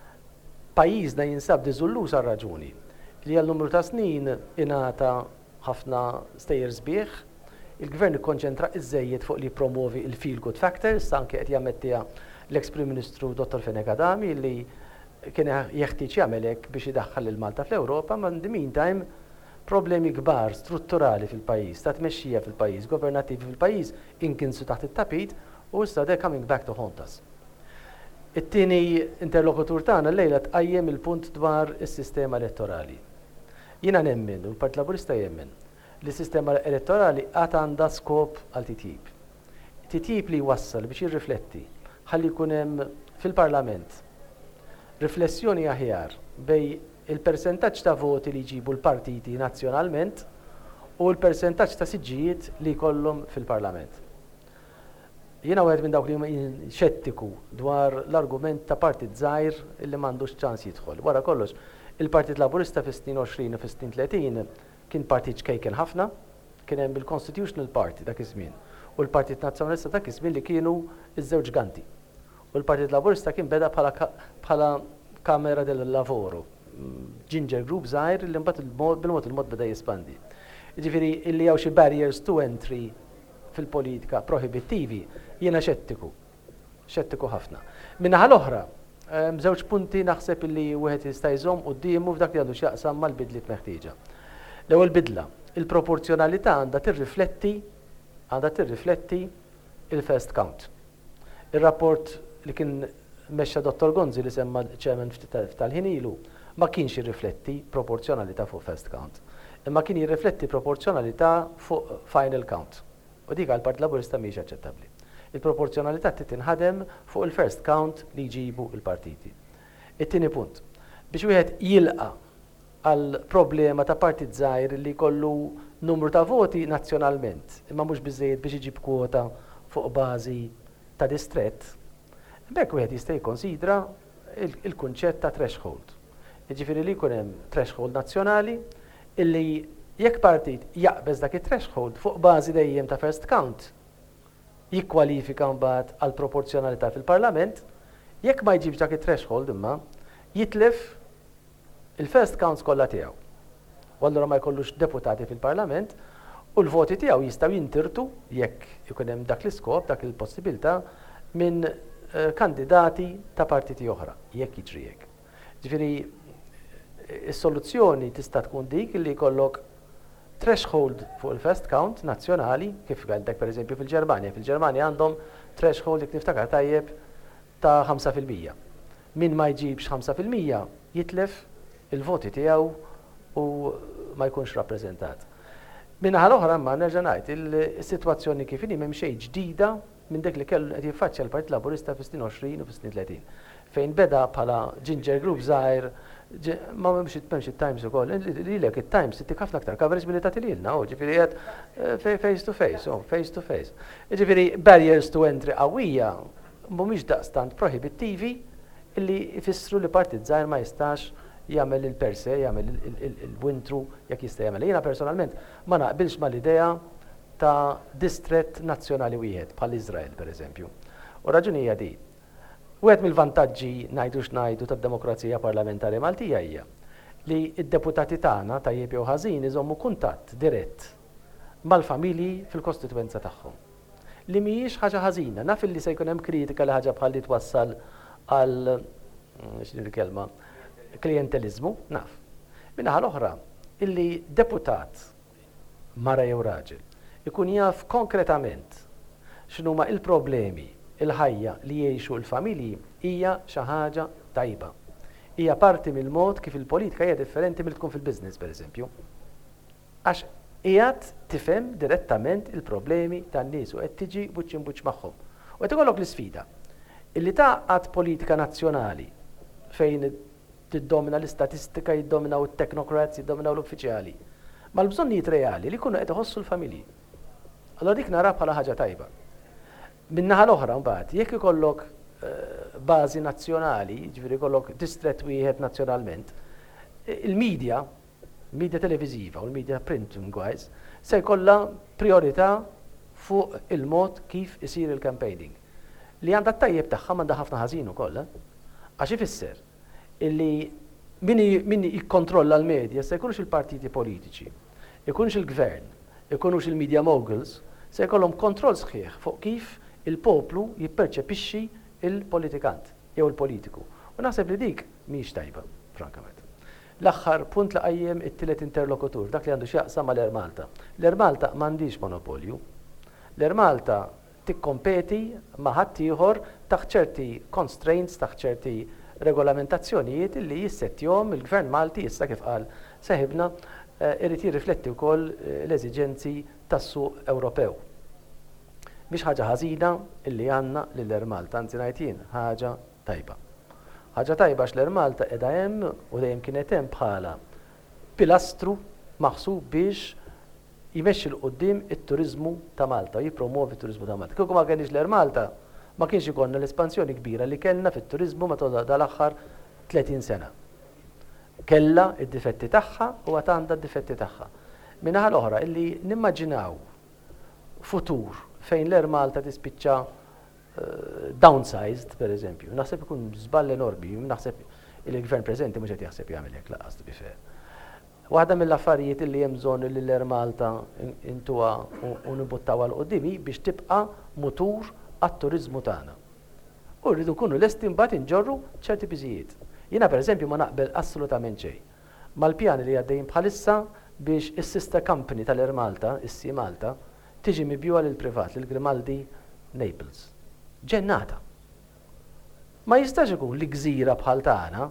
Pajjiżna jinsab diżullus għal raġuni li għal numru ta' snin ingħata ħafna stejjer sbieħ, il-gvern ikkonċentra iżejjed fuq li promovi il-feel good factor, issa anke qed jammettija l-ex-Prim Ministru Dottor Fenek Adami li kien jeħtieġ jagħmel hekk biex idaħħal lil Malta fl-Ewropa, ma in the meantime problemi kbar strutturali fil-pajjiż, ta' tmexxija fil-pajjiż, governattivi fil-pajjiż inkinsu taħt it-tapit u issa they're coming back to haunt us. It-tieni interlokutur tagħna llejla tqajjem il-punt dwar is-sistema elettorali. Jiena nemmen u l-Partit Laburista jemmen li s-sistema elettorali għad għandha skop għal titjib. Titjib li jwassal biex jirrifletti ħalli jkun hemm fil-Parlament riflessjoni aħjar bej il-persentaġġ ta' voti li jġibu l-partiti nazzjonalment u l-persentaġġ ta' siġġijiet li jkollhom fil-Parlament. Jiena wieħed minn dawk li xettiku dwar l-argument ta' partit żgħir li m'għandux ċans jidħol. Wara kollox, il-Partit Laburista fis-snin għoxrin u fis-snin tletin kien partit ċkejken ħafna, kien hemm il-Constitutional Party dak iż-żmien u l-Partit Nazzjonalista dak iż-żmien li kienu iż-żewġ ganti. U l-Partit Laburista kien beda bħala Kamera del Lavoro, ginger group żgħir li mbagħad bil-mod il-mod beda jispandi. Ġifieri illi hawn xi barriers to entry fil-politika prohibittivi, jiena xettiku. Xettiku ħafna. Min-naħa l-oħra, żewġ punti naħseb illi wieħed jista' jżomm qudiemu f'dak li għandu x'jaqsam mal-bidliet meħtieġa. L-ewwel bidla, il-proporzjonalità għandha tirrifletti għandha tirrifletti il-first count. Ir-rapport li kien mexxa Dottor Gonzi li semma ċemen tal-ħin ilu ma kienx jirrifletti proporzjonalità fuq first count. Imma kien jirrifletti proporzjonalità fuq final count. U dik għall-Partit Laburista mhix aċċettabbli. Il-proporzjonalità titinħadem fuq il-first count li jġibu il-partiti. It-tieni punt, biex wieħed jilqa' għal problema ta' partit żgħir li jkollu numru ta' voti nazzjonalment, imma mhux biżżejjed biex iġib kwota fuq bażi ta' distrett, bekk wieħed jista' jikkonsidra il-kunċett ta' threshold. Jiġifieri li jkun hemm threshold nazzjonali illi jekk partit jaqbeż dak it-threshold fuq bażi dejjem ta' first count jikkwalifika mbagħad għal proporzjonalità fil-Parlament, jekk ma jġibx dak it-threshold imma jitlef il-first counts kollha tiegħu. U allura ma jkollux deputati fil-Parlament u l-voti tiegħu jistgħu jintirtu jekk ikun hemm dak l-iskop, dak il-possibilità minn uh, kandidati ta' partiti oħra, jekk jiġri hekk. Ġifieri is-soluzzjoni tista' tkun dik li jkollok threshold fuq il-first count nazzjonali, kif għandek pereżempju fil-Ġermanja. Fil-Ġermanja għandhom threshold jekk niftakar tajjeb ta' ħamsa fil-mija. Min ma jġibx ħamsa fil-mija jitlef il-voti tiegħu u ma jkunx rappreżentat. Minnaħa l-oħra ma nerġa' ngħid is-sitwazzjoni kif inhi m'hemm xejn ġdida minn dik li kellu qed jiffaċċja l-Partit Laburista fis-snin għoxrin u fis-snin tletin. Fejn beda bħala ginger group żgħir ma m'hemmx m'hemmx it-Times ukoll. Lilek it-Times ittik ħafna aktar coverage milli tagħti lilna, u ġifieri qed face to face, oh, face to face. Ġifieri barriers to entry qawwija mhumiex daqstant prohibittivi illi jfissru li partit żgħir ma jistax jagħmel il-perse, jagħmel il-wintru jekk jista' jagħmel. Jiena personalment ma naqbilx mal-idea ta' distrett nazzjonali wieħed bħal Iżrael pereżempju. U raġuni hija di. Wieħed mill-vantaġġi ngħidu x'ngħidu tad-demokrazija parlamentari Maltija hija li d-deputati tagħna tajjeb jew ħażin iżommu kuntatt dirett mal-familji fil-kostitwenza tagħhom. Li mhijiex ħaġa ħażina, naf illi se jkun hemm kritika li ħaġa bħal li twassal għal x'din il-kelma klientelizmu, naf. Minnaħa l-oħra, illi deputat mara jew raġel ikun jaf konkretament x'numa il-problemi, il-ħajja li jgħixu l-familji hija xi ħaġa tajba. Hija parti mill-mod kif il-politika hija differenti mill tkun fil-business pereżempju. Għax qiegħed tifhem direttament il-problemi tan-nies u qed tiġi buċċ imbuċċ magħhom. U qed ikollok l-isfida illi taqgħad politika nazzjonali fejn tiddomina l-istatistika, jiddominaw it-technocrats, jiddominaw l-uffiċjali. Ma l-bżonnijiet reali li jkunu qed iħossu l-familji. Allora dik nara bħala ħaġa tajba. Min-naħa l-oħra mbagħad, jekk ikollok bażi nazzjonali, ġifieri jkollok distrett wieħed nazzjonalment, il-medja, il-medja televiżiva u l-medja print wise, se jkollha priorità fuq il-mod kif isir il-campaigning. Li għandha t-tajjeb tagħha m'għandha ħafna ħażin ukoll, għax ifisser illi min jikkontrolla l-medja se jkunux il-partiti politiċi, jkunux il-gvern, jkunux il-media moguls, se jkollhom kontroll sħiħ fuq kif il-poplu jipperċepixxi il-politikant jew il-politiku. U naħseb li dik mhix tajba, frankament. L-aħħar punt li qajjem it-tielet interlokutur, dak li għandu x'jaqsam mal-Air Malta. L-Air Malta m'għandix monopolju. L-Air Malta tikkompeti ma' ħadd ieħor taħt ċerti constraints, taħt ċerti regolamentazzjonijiet li jissettjhom il-Gvern Malti issa kif qal seħibna irid jirrifletti wkoll l-eżiġenzi tas-suq Ewropew. Mhix ħaġa ħażina illi għandna lill-Air Malta, anzi ngħid jien ħaġa tajba. Ħaġa tajba x-l-Air Malta qiegħda hemm u dejjem kienet hemm bħala pilastru maħsub biex jmexxi l qudiem it-turiżmu ta' Malta, jippromovi t-turiżmu ta' Malta. Kieku ma kienx l-Air Malta ma kienx ikollna l-espansjoni kbira li kellna fit-turiżmu matul dal-aħħar tletin sena. Kellha id-difetti tagħha u għad għandha d-difetti tagħha. Min-naħa l-oħra illi nimmaġinaw futur fejn l-Air Malta tispiċċa uh, downsized, per eżempju, naħseb ikun żball enormi, naħseb il-gvern preżenti mhux qed jaħseb jagħmel hekk laqas bi fair. Waħda mill-affarijiet li hemm bżonn li l-Air Malta intuha u nibuttaw għal qoddimi biex tibqa' mutur għat-turiżmu tagħna. U rridu nkunu lesti mbagħad inġorru ċerti biżijiet. Jiena pereżempju ma naqbel assolutament xejn mal-pjani li għaddejjin bħalissa biex is-sister company tal-Air Malta, is-Sea Malta, tiġi mibjuha lil privat lil Grimaldi Naples. Ġennata. Ma jistax ikun li gżira bħal tagħna,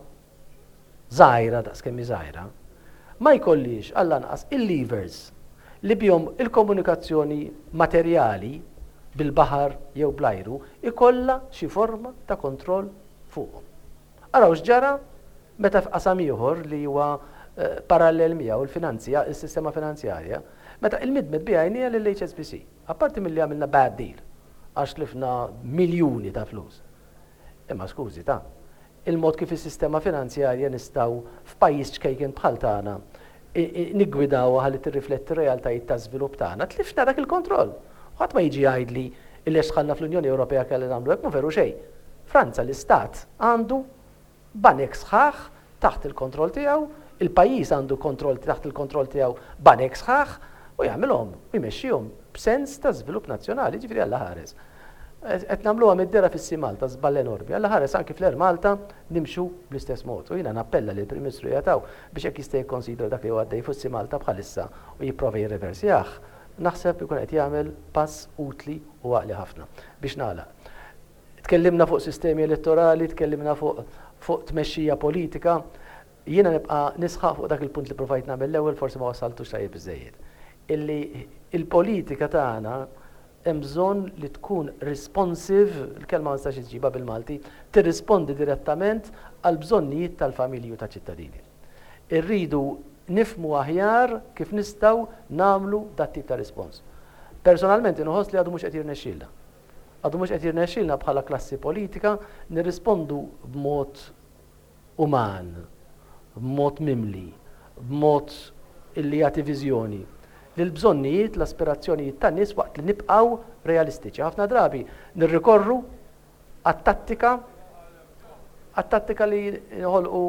żgħira daqs kemm żgħira, ma jkollix għall-anqas il-levers li bihom il-komunikazzjoni materjali bil-baħar jew bl-ajru ikollha xi forma ta' kontroll fuqhom. Araw x'ġara meta f'qasam ieħor li huwa parallel miegħu il-finanzja, is-sistema finanzjarja, meta il-midmed biha jnija lill-H S B C. Apparti milli għamilna bad deal, għax tlifna miljuni ta' flus. Imma skużi ta' il-mod kif is-sistema finanzjarja nistgħu f'pajjiż ċkejken bħal tagħna niggwidaw ħalli tirrifletti r-realtajiet ta' żvilupp tagħna, tlifna dak il-kontroll. Ħadd ma jiġi jgħidli illi x'ħallna fl-Unjoni Ewropea kelli nagħmlu hekk ma veru xejn. Franza l-istat għandu banek sħaħ taħt il-kontroll tiegħu, il-pajjiż għandu kontroll taħt il-kontroll tiegħu banek sħaħ u jagħmilhom u jmexxihom b'sens ta' żvilupp nazzjonali, ġifieri Alla ħares. Qed nagħmluha mid-dera fis-Sea Malta żball enormi. Alla ħares anke fl-Air Malta nimxu bl-istess mod. U jiena nappella lill Prim Ministru jagħtaw biex hekk jista' jikkonsidra dak li huwa għaddej fis-Sea Malta bħalissa u jipprova jirreversjah. Naħseb ikun qed jagħmel pass utli u għaqli ħafna biex nagħlaq. Tkellimna fuq sistemi elettorali, tkellimna fuq fuq tmexxija politika. Jiena nibqa' nisħaq fuq dak il-punt li provajt nagħmel l-ewwel forsi ma wasaltux tajjeb biżejjed. Illi il-politika tagħna hemm bżonn li tkun responsive, il-kelma ma nistax iġġibha bil-Malti, tirrispondi direttament għal bżonnijiet tal-familji u taċ-ċittadini. Irridu nifhmu aħjar kif nistgħu nagħmlu dat tip ta' rispons. Personalment inħoss li għadu mhux qed jirnexxielna. Għadu mhux qed jirnexxielna bħala klassi politika nirrispondu b'mod uman, b'mod mimli, b'mod illi jagħti viżjoni l-bżonnijiet, l-aspirazzjonijiet tan-nies waqt li nibqgħu realistiċi. Ħafna drabi nirrikorru għat-tattika għat-tattika li nħolqu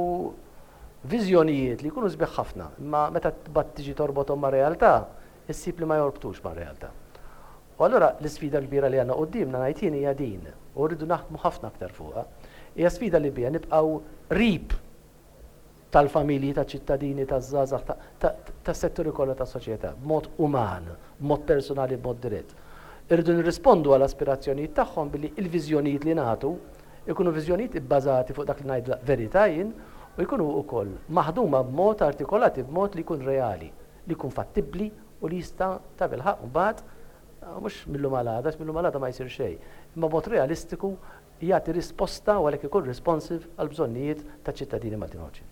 viżjonijiet li jkunu sbieħ ħafna, imma meta tbagħad tiġi torbothom ma' realtà, issib li ma jorbtux ma' realtà. U allura l-isfida l-kbira li għandna qudiemna ngħid jien hija din, u rridu naħdmu ħafna aktar fuqha. Hija sfida li bija nibqgħu rib tal-familji, taċ-ċittadini, taż-żgħażagħ, tas-setturi kollha tas-soċjetà, b'mod uman, b'mod personali, b'mod dirett. Irridu nirrispondu għall aspirazzjonijiet tagħhom billi l-viżjonijiet li nagħtu ikunu viżjonijiet ibbażati fuq dak li ngħid verità jien u jkunu wkoll maħduma b'mod artikolati b'mod li jkun reali, li jkun fattibbli u li jista' ta' bil-ħaq mbagħad mhux millu malada, millu malada ma jsir xejn, imma b'mod realistiku jagħti risposta u għalhekk ikun responsive għall bżonnijiet taċ-ċittadini Maltinoċi.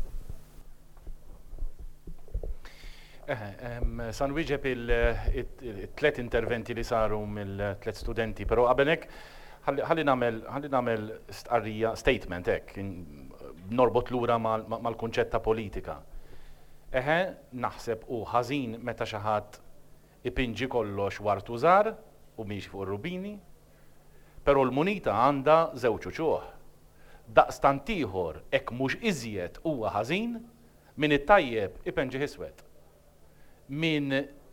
San wieġeb il-tlet interventi li saru mill-tlet studenti, però qabel hekk ħalli nagħmel stqarrija statement hekk norbot lura mal-kunċett ta' politika. Eħe naħseb u ħażin meta xi ħadd ipinġi kollox wartu żgħar u mhix fuq ir-rubini, però l-munita għandha żewġ uċuħ. Daqstant ieħor hekk mhux iżjed huwa ħażin min it-tajjeb ipenġi iswed. Min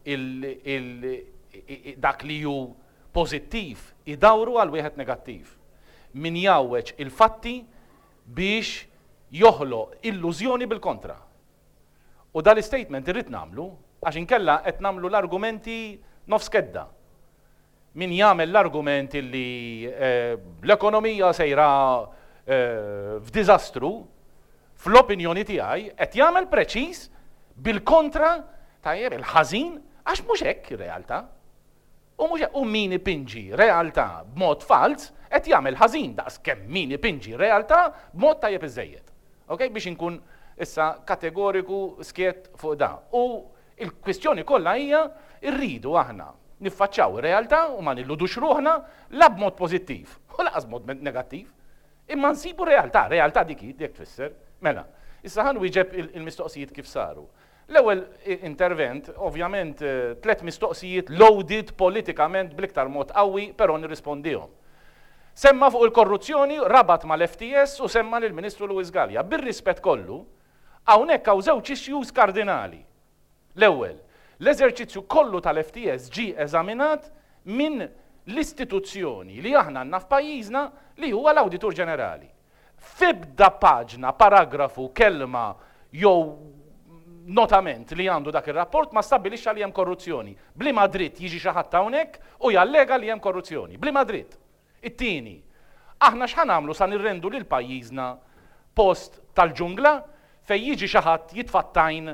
dak li ju pożittiv idawru għal wieħed negattiv. Min jawweġ il-fatti biex joħloq illużjoni bil-kontra. U dal-istatement irrid nagħmlu għax inkella qed nagħmlu l-argumenti nofs kedda. Min jagħmel l-argument li l-ekonomija sejra f'diżastru, fl-opinjoni tiegħi qed jagħmel preċiż bil-kontra tajjeb il-ħażin għax mhux hekk ir-realtà. U mhux u min ipinġi realtà b'mod fals qed jagħmel ħażin daqs kemm min ipinġi realtà b'mod tajjeb iżejjed. Okay? Biex inkun issa kategoriku skiet fuq da. U il-kwistjoni kollha hija rridu aħna niffaċċaw ir-realtà u ma nilludux ruħna la b'mod pożittiv u laqas b'mod negattiv. Imma nsibu realtà, realtà dik dik tfisser. Mela, issa ħan wieġeb il-mistoqsijiet kif saru. L-ewwel intervent, ovvjament, tliet mistoqsijiet loaded politikament bl-iktar mod qawwi, però nirrispondihom. Semma fuq il-korruzzjoni, rabat mal-F T S u semma lill-Ministru Luis Gallia. Bir-rispett kollu, Hawnhekk hawn żewġ issues kardinali. L-ewwel, l-eżerċizzju kollu tal-F T S ġie eżaminat minn l-istituzzjoni li aħna għandna f'pajjiżna li huwa l-Awditur Ġenerali. F'ebda paġna, paragrafu, kelma jew notament li għandu dak ir-rapport ma stabbilixxa li hemm korruzzjoni. Bliema dritt jiġi xi ħadd hawnhekk u jallega li hemm korruzzjoni. Bliema dritt. It-tieni, aħna x'ħan nagħmlu sa nirrendu lil pajjiżna post tal-ġungla fejn jiġi xi ħadd jitfattajn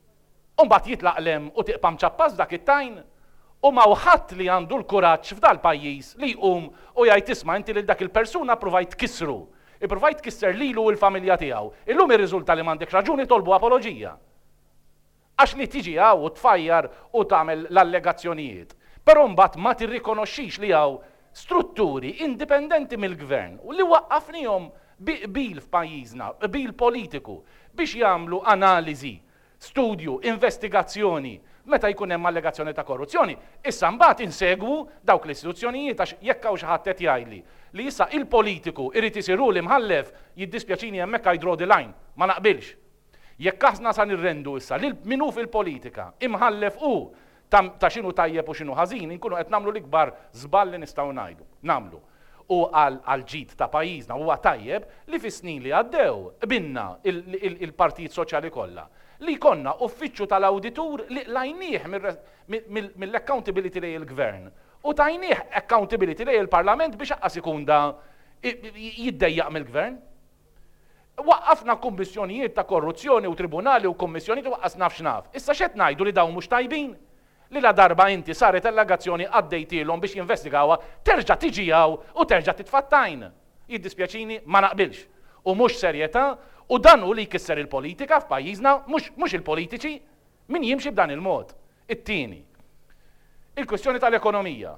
u mbagħad jitlaqlem u tiqpam ċappas dak it-tajn u ma ħadd li għandu l-kuraġġ f'dal pajjiż li jqum u jgħid isma' inti lil dak il-persuna provajt tkissru. Ipprovajt tkisser lilu u l-familja tiegħu. Illum ir-riżulta li m'għandek raġuni tolbu apoloġija. Għax li tiġi hawn u tfajjar u tagħmel l-allegazzjonijiet. Però mbagħad ma tirrikonoxxix li hawn strutturi indipendenti mill-gvern u li waqqafnihom bil f'pajjiżna, bil politiku biex jagħmlu analiżi, studju, investigazzjoni meta jkun hemm allegazzjoni ta' korruzzjoni. Issa mbagħad insegwu dawk l-istituzzjonijiet għax jekk hawn xi ħadd qed jgħidli li issa il-politiku irid isiru li mħallef jiddispjaċini hemmhekk I draw the line, ma naqbilx. Jekk aħna sa nirrendu issa lil minhu fil-politika imħallef u ta' x'inhu tajjeb u x'inhu ħażin, inkunu qed nagħmlu l-ikbar żball li nistgħu ngħidu. Nagħmlu. U għal ġid ta' pajjiżna huwa tajjeb li fis-snin li għaddew binna il-Partit Soċjali kollha li konna uffiċċju tal-awditur li lajnieh mill-accountability lej il-gvern u tajnieh accountability lej il-Parlament biex aqqa sekunda jiddejjaq mill-gvern. Waqqafna kummissjonijiet ta' korruzzjoni u tribunali u kummissjonijiet u waqqas naf x'naf. Issa x'qed ngħidu li dawn mhux tajbin? Li la darba inti saret allegazzjoni għaddejtilhom biex jinvestigawha, terġa' tiġi hawn u terġa' titfattajn. Jiddispjaċini ma naqbilx. U mhux serjetà u dan hu li jkisser il-politika f'pajjiżna mhux il-politiċi min jimxi b'dan il-mod. It-tieni. Il-kwestjoni tal-ekonomija.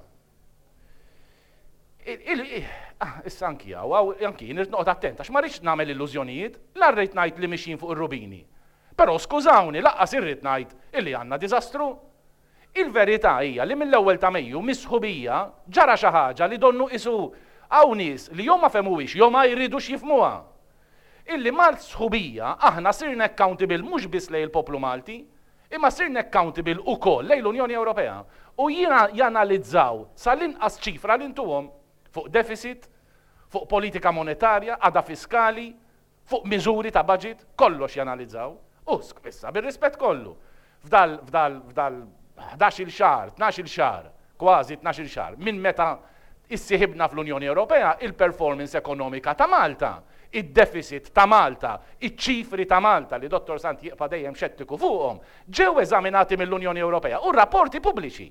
Issa anki hawn, anki nirid noqgħod attent għax ma rridx nagħmel illużjonijiet, la rrid ngħid li mixjin fuq ir-rubini. Però skużawni, laqqas irrid ngħid illi għandna diżastru. Il-verità hija li mill-ewwel ta' Mejju misħubija ġara xi ħaġa li donnu isu hawn nies li jew ma femuhiex jew ma jridux jifhmuha. Illi mal-sħubija aħna sirna accountable mhux biss lejn il-poplu Malti, imma sirna accountable ukoll lejn l-Unjoni Ewropea. U jiena janalizzaw sal-inqas ċifra li ntuhom fuq deficit, fuq politika monetarja, għada fiskali, fuq miżuri ta' budget, kollox janalizzaw. U issa bir-rispett kollu. Fdal fdal fdal ħdax-il xahar, tnax-il xahar, kważi tnax-il xahar, minn meta issieħibna fl-Unjoni Ewropea, il-performance ekonomika ta' Malta, id-deficit ta' Malta, iċ-ċifri ta' Malta li dottor Sant jibqa' dejjem xettiku fuqhom, ġew eżaminati mill-Unjoni Ewropea u rapporti pubbliċi.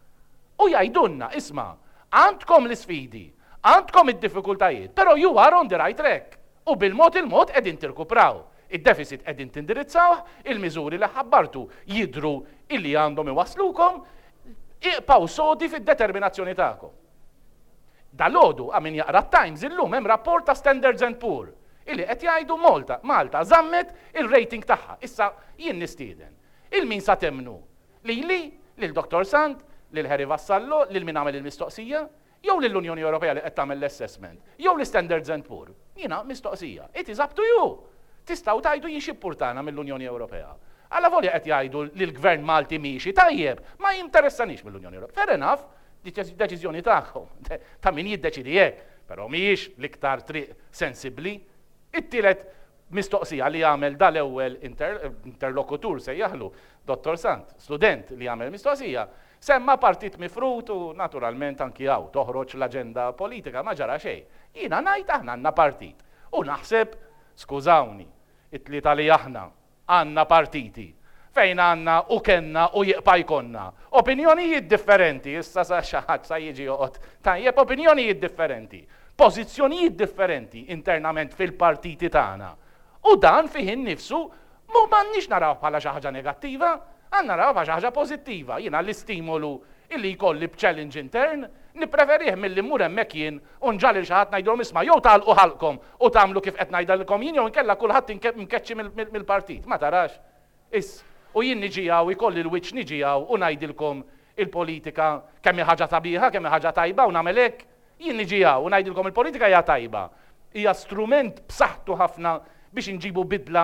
U jgħidulna, isma', għandkom l-isfidi, għandkom id-diffikultajiet, però you are on the right track. U bil-mod il-mod qegħdin tirkupraw. Id-deficit qegħdin tindirizzaw, il-miżuri li ħabbartu jidru illi għandhom iwaslukom, iqpaw sodi fid-determinazzjoni tagħkom. Dal-għodu għamin jaqra Times illum hemm rapport ta' Standards and Poor illi qed jgħidu Malta, Malta żammet il-rating tagħha. Issa jien nistieden. Il-min sa temnu? Lili, lil doktor Sant, lil Harry Vassallo, lil min għamel il-mistoqsija, jew lill-Unjoni Ewropea li qed tagħmel l-assessment, jew l-Standards and Poor. Jiena mistoqsija. It is up to you. Tistgħu tgħidu jien xippurtana mill-Unjoni Ewropea. Alla volja qed jgħidu li l-Gvern Malti miexi tajjeb, ma jinteressanix mill-Unjoni Ewropea. Fair enough, deċiżjoni tagħhom, ta' min jiddeċidi hekk, però mhijiex l-iktar triq sensibbli. It-tielet mistoqsija li jagħmel dal-ewwel interlokutur sejjaħlu, Dottor Sant, student li jagħmel mistoqsija, semma partit mifrut u naturalment anki hawn toħroġ l-aġenda politika ma ġara xejn. Jiena ngħid aħna għandna partit. U naħseb, skużawni, it-tlieta li aħna għandna partiti fejn għandna u kenna u jibqa' jkollna. Opinjonijiet differenti, issa sa xi ħadd sa jiġi joqgħod tajjeb opinjonijiet differenti, pożizzjonijiet differenti internament fil-partiti tagħna. U dan fih innifsu mu m'għandniex naraw bħala xi ħaġa negattiva, għandna naraw bħala xi ħaġa pożittiva. Jiena l-istimolu illi jkolli b'challenge intern, nippreferih milli mmur hemmhekk jien u nġalli xi ħadd ngħidulhom isma' jew tagħlqu ħalqkom u tagħmlu kif qed ngħidilkom jien jew inkella kulħadd mkeċċi mill-partit. Ma tarax. Is u jien niġi hawn ikolli l-wiċċ niġi hawn u ngħidilkom il-politika kemm hi ħaġa sabiħa, kemm hi ħaġa tajba u nagħmel hekk. Jien niġi hawn u ngħidilkom il-politika hija tajba. Hija strument b'saħħtu ħafna biex inġibu bidla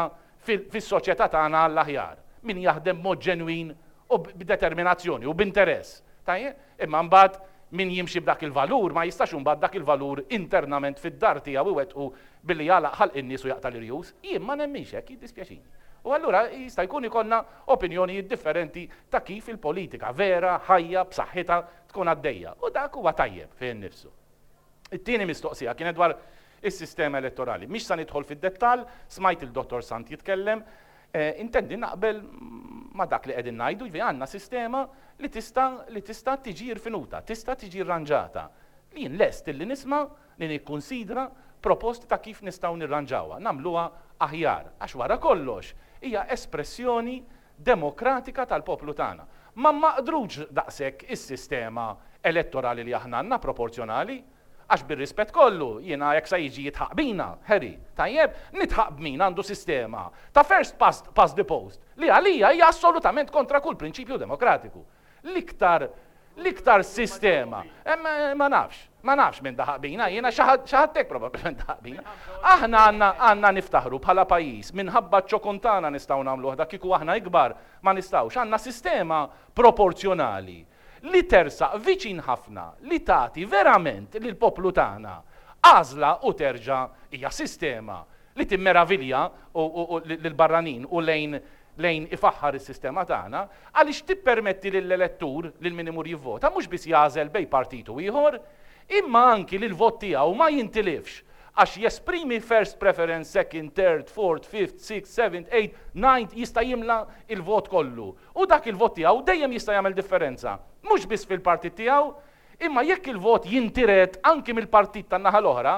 fis-soċjetà tagħna għall-aħjar. Min jaħdem mod ġenwin u b'determinazzjoni u b'interess. Tajjeb, imma mbagħad min jimxi b'dak il-valur ma jistax imbagħad dak il-valur internament fid-dar tiegħu iwettqu billi jalaq ħalq in-nies u jaqta' l-irjus. Jien ma nemmix hekk, jiddispjaċini. U allura jista' jkun ikollna opinjonijiet differenti ta' kif il-politika vera, ħajja, b'saħħitha tkun għaddejja. U dak huwa tajjeb fejn nifsu. It-tieni mistoqsija kienet dwar is-sistema elettorali. Mhix sa nidħol fid-dettall, smajt il-Dottor Sant jitkellem, eh, intendi naqbel ma dak li qegħdin ngħidu, jvi għandna sistema li tista' li tista' tiġi rfinuta, tista' tiġi rranġata. Li jien lest illi nisma' li nikkunsidra proposti ta' kif nistgħu nirranġawha, nagħmluha aħjar, għax wara kollox hija espressjoni demokratika tal-poplu tagħna. Ma maqdrux daqshekk is-sistema elettorali li aħna għandna proporzjonali, għax bir-rispett kollu, jiena jekk se jiġi jitħaq bina, Harry, tajjeb, nitħaq bmin għandu sistema ta' first past, past the post, li għalija hija assolutament kontra kull prinċipju demokratiku. L-iktar, l-iktar sistema, e, ma, ma nafx, ma nafx minn daħaq bina, jiena xaħattek probabbilment daħaq bina. Aħna għanna, għanna niftaħru bħala pajis, minħabba ċokontana nistgħu nagħmluh dak kieku aħna ikbar ma nistgħux, għandna sistema proporzjonali li tersaq viċin ħafna, li tagħti verament lil poplu tagħna għażla u terġa' hija sistema li timmeravilja lil barranin u lejn lejn ifaħħar is-sistema tagħna għaliex tippermetti lill-elettur lil min imur jivvota mhux biss jażel bej partitu ieħor, imma anki li l-vot tiegħu ma jintilifx għax jesprimi first preference, second, third, fourth, fifth, sixth, seventh, eighth, ninth jista' jimla il-vot kollu. U dak il-vot tiegħu dejjem jista' jagħmel differenza. Mhux biss fil-partit tiegħu, imma jekk il-vot jintiret anki mill-partit tan-naħa l-oħra,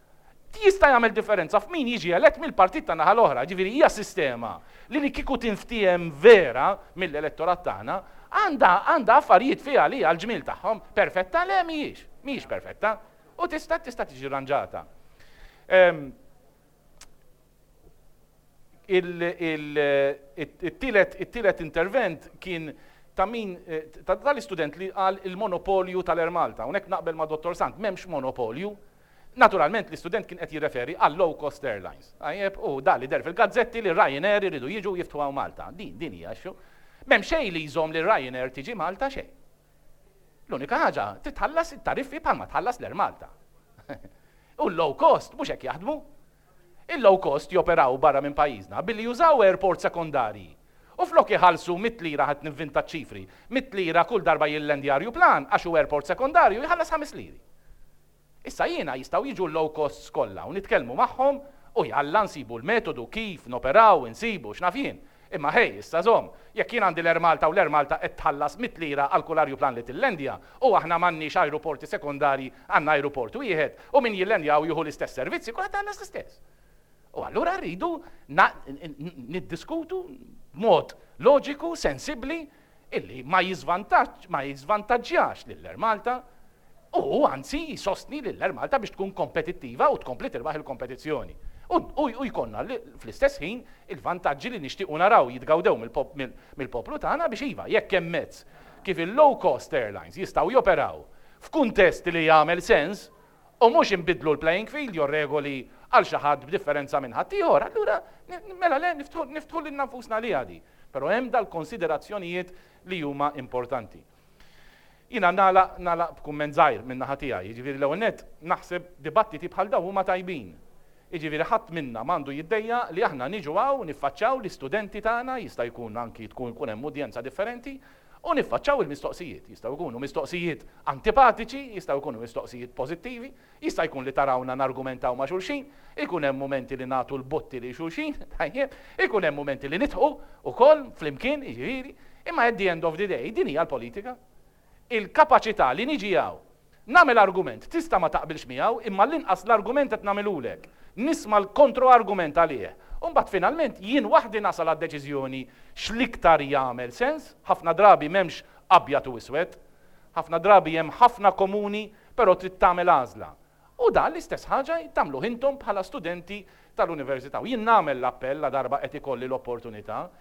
jista' jagħmel differenza f'min jiġi elett mill-partit tan-naħa l-oħra. Ġifieri hija sistema li li kieku tinftiem vera mill-elettorat tagħna għandha għandha affarijiet fiha li għall-ġmiel tagħhom perfetta le mhijiex, mhijiex perfetta u tista' tista' tiġi rranġata. Um, il-tielet intervent kien ta' min tal-istudent li qal il-monopolju tal-Air Malta. Unek naqbel ma' Dottor Sant, m'hemmx monopolju. Naturalment l-istudent kien qed jirreferi għal low cost airlines. Għajjeb, u dali der fil-gazzetti li Ryanair iridu jiġu jiftuħaw Malta. Din din hija xu. M'hemm xejn li jżomm li Ryanair tiġi Malta xejn. L-unika ħaġa titħallas it-tariffi bħalma tħallas l-Air Malta. U l-low cost, mhux hekk jaħdmu. Il-low cost joperaw barra minn pajjiżna billi jużaw airport sekondari. U flok jħallsu mit lira ħadd nivvinta ċifri, mit lira kull darba jillendjarju plan għax hu airport sekondarju jħallas ħames liri. Issa jiena jistgħu jiġu l-low cost kollha u nitkellmu magħhom u jalla nsibu l-metodu kif noperaw, insibu x'naf jien. Imma hej, issa żomm, jekk jien għandi l-Air Malta u l-Air Malta qed tħallas mit lira għal kull arju plan li tillendja u aħna m'għandniex ajruporti sekondari għandna ajruport wieħed u min jillendjaw jieħu l-istess servizzi kulħadd tħallas l-istess. U allura rridu niddiskutu mod loġiku, sensibbli, illi ma jiżvantaġġ ma jiżvantaġġjax lill-Air Malta u anzi jisostni lill-Air Malta biex tkun kompetittiva u tkompli tirbaħ il-kompetizzjoni. U jkollna fl-istess ħin il-vantaġġi li nixtiequ naraw jitgawdew mill-poplu tagħna biex iva jekk hemm mezz kif il-low cost airlines jistgħu joperaw f'kuntest li jagħmel sens u mhux inbidlu l-playing field jew regoli għal xi ħadd b'differenza minn ħadd ieħor, allura mela le niftħu lil nafusna li għadi. Però hemm dal-konsiderazzjonijiet li huma importanti. Jiena nagħlaq nagħlaq b'kumment żgħir minn naħa tiegħi, jiġifieri l-ewwel nett naħseb dibattiti bħal dawn huma tajbin. Jiġifieri ħadd minna m'għandu jiddejja li aħna niġu hawn niffaċċjaw l-istudenti tagħna jista' jkun anki tkun jkun hemm udjenza differenti u niffaċċjaw il-mistoqsijiet. Jistgħu jkunu mistoqsijiet antipatiċi, jistgħu jkunu mistoqsijiet pożittivi, jista' jkun li tarawna nargumentaw ma' xulxin, ikun hemm momenti li nagħtu l-botti li xulxin, tajjeb, ikun hemm momenti li nitħu ukoll flimkien, jiġifieri, imma at the end of the day din hija l-politika. Il-kapaċità li niġi hawn nagħmel argument tista' ma taqbilx miegħu, imma l-inqas l-argument qed nagħmelulek. Nisma' l-kontroargument għalih. U mbagħad finalment jien waħdi nasal għad-deċiżjoni x'liktar jagħmel sens, ħafna drabi m'hemmx abjad u iswed, ħafna drabi hemm ħafna komuni, però trid tagħmel għażla. U dan l-istess ħaġa tagħmlu intom bħala studenti tal-università. Jien nagħmel l-appell la darba qed ikolli l-opportunità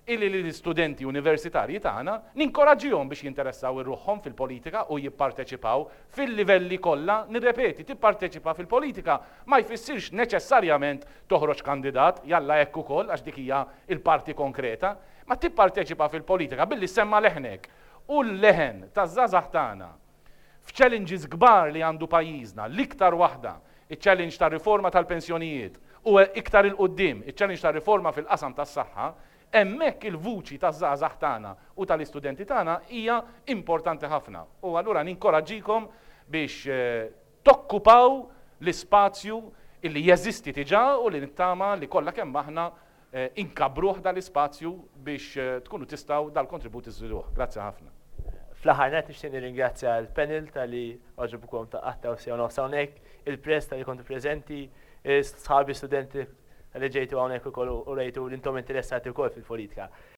illi l-istudenti universitarji tagħna ninkoraġġihom biex jinteressaw irruħhom fil-politika u jipparteċipaw fil-livelli kollha. Nirrepeti, tipparteċipa fil-politika ma jfissirx neċessarjament toħroġ kandidat, jalla hekk ukoll għax dik hija il-parti konkreta, ma tipparteċipa fil-politika billi semma leħnek u l-leħen taż-żgħażagħ tagħna f'challenges kbar li għandu pajjiżna, l-iktar waħda, iċ-challenge ta' riforma tal-pensjonijiet u iktar il-qoddim, iċ-challenge ta' riforma fil-qasam tas-saħħa, hemmhekk il-vuċi taż-żgħażagħ tagħna u tal-istudenti tagħna hija importanti ħafna. U allura ninkoraġġikom biex tokkupaw l-ispazju illi jeżisti diġà u li nittama li kollha kemm aħna inkabruh dal-ispazju biex tkunu tistgħu dal-kontribut iżiduh. Grazzi ħafna. Fl-aħħar net nixtieq nirringrazzja l-panel tal-li oġobukom ta' qattaw sew nofs hawnhekk, il-press tal-li kontu preżenti, sħabi studenti tal-li ġejtu hawnhekk ukoll u rejtu l-intom interessati wkoll fil-politika.